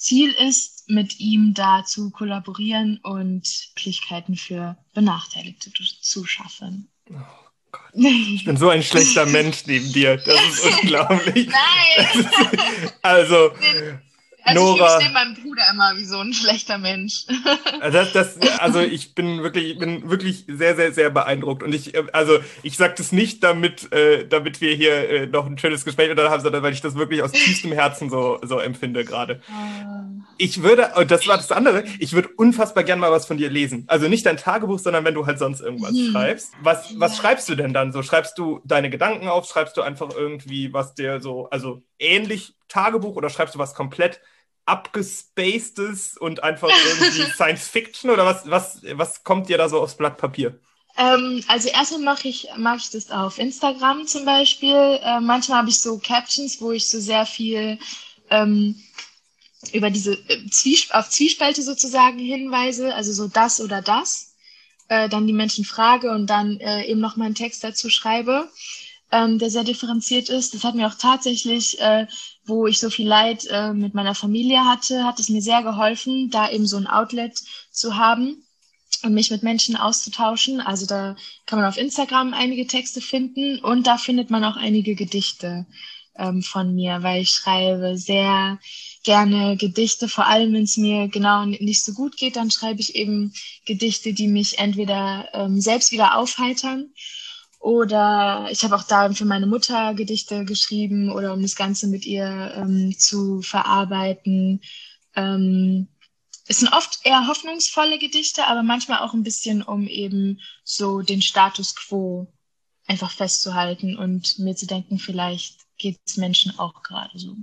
Ziel ist, mit ihm da zu kollaborieren und Möglichkeiten für Benachteiligte zu schaffen. Oh Gott. Ich bin so ein schlechter Mensch neben dir. Das ist unglaublich. Nein! Das ist, also, also Nora. Ich sehe meinen Bruder immer wie so ein schlechter Mensch. Das, das, also ich bin wirklich, ich bin wirklich sehr, sehr, sehr beeindruckt. Und ich, also ich sage das nicht, damit, äh, damit wir hier äh, noch ein schönes Gespräch miteinander haben, sondern weil ich das wirklich aus tiefstem Herzen so, so empfinde gerade. Ich würde, und das war das andere, ich würde unfassbar gern mal was von dir lesen. Also nicht dein Tagebuch, sondern wenn du halt sonst irgendwas hm. schreibst. Was, was schreibst du denn dann so? Schreibst du deine Gedanken auf? Schreibst du einfach irgendwie, was dir so, also ähnlich Tagebuch, oder schreibst du was komplett abgespacedes und einfach irgendwie Science Fiction, oder was, was, was kommt dir da so aufs Blatt Papier? Ähm, also erstmal mache ich, mach ich das auf Instagram zum Beispiel. Äh, manchmal habe ich so Captions, wo ich so sehr viel ähm, über diese äh, Zwiesp- auf Zwiespalte sozusagen hinweise, also so das oder das. Äh, dann die Menschen frage und dann äh, eben nochmal einen Text dazu schreibe, ähm, der sehr differenziert ist. Das hat mir auch tatsächlich, äh, wo ich so viel Leid äh, mit meiner Familie hatte, hat es mir sehr geholfen, da eben so ein Outlet zu haben und mich mit Menschen auszutauschen. Also da kann man auf Instagram einige Texte finden und da findet man auch einige Gedichte ähm, von mir, weil ich schreibe sehr gerne Gedichte, vor allem wenn es mir genau nicht so gut geht, dann schreibe ich eben Gedichte, die mich entweder ähm, selbst wieder aufheitern, oder ich habe auch da für meine Mutter Gedichte geschrieben, oder um das Ganze mit ihr ähm, zu verarbeiten. Ähm, es sind oft eher hoffnungsvolle Gedichte, aber manchmal auch ein bisschen, um eben so den Status quo einfach festzuhalten und mir zu denken, vielleicht geht es Menschen auch gerade so.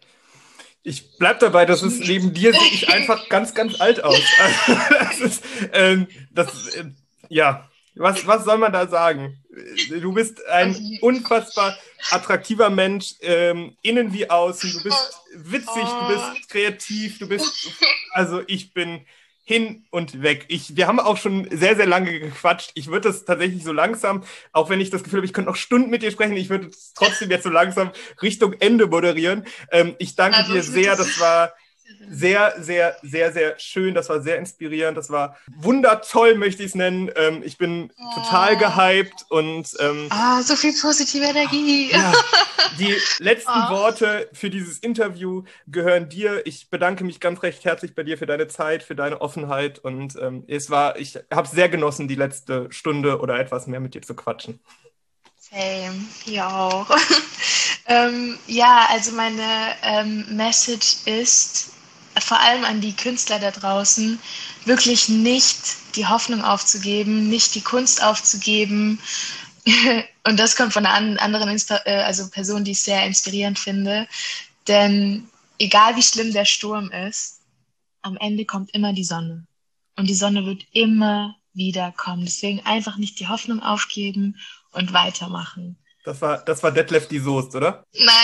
Ich bleib dabei, dass es neben dir sehe ich einfach ganz, ganz alt aus. Also, das ist, ähm, das, äh, ja, was, was soll man da sagen? Du bist ein unfassbar attraktiver Mensch, ähm, innen wie außen. Du bist witzig, du bist kreativ, du bist, also ich bin hin und weg. Ich, wir haben auch schon sehr, sehr lange gequatscht. Ich würde das tatsächlich so langsam, auch wenn ich das Gefühl habe, ich könnte noch Stunden mit dir sprechen, ich würde es trotzdem jetzt so langsam Richtung Ende moderieren. Ähm, ich danke also, dir sehr, das war sehr, sehr, sehr, sehr schön, das war sehr inspirierend, das war wundertoll, möchte ich es nennen. Ähm, ich bin oh. total gehypt und ähm, ah, so viel positive Energie. Ja, die letzten oh. Worte für dieses Interview gehören dir. Ich bedanke mich ganz recht herzlich bei dir für deine Zeit, für deine Offenheit und ähm, es war, ich habe es sehr genossen, die letzte Stunde oder etwas mehr mit dir zu quatschen. Same, hier auch. ähm, ja, also meine ähm, Message ist, vor allem an die Künstler da draußen, wirklich nicht die Hoffnung aufzugeben, nicht die Kunst aufzugeben. Und das kommt von einer anderen Insta- also Person, die ich sehr inspirierend finde. Denn egal wie schlimm der Sturm ist, am Ende kommt immer die Sonne. Und die Sonne wird immer wieder kommen. Deswegen einfach nicht die Hoffnung aufgeben und weitermachen. Das war, das war Detlef die Soest, oder?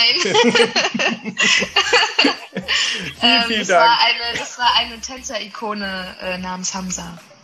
Nein. vielen, vielen ähm, das Dank. War eine, das war eine Tänzer-Ikone äh, namens Hamza.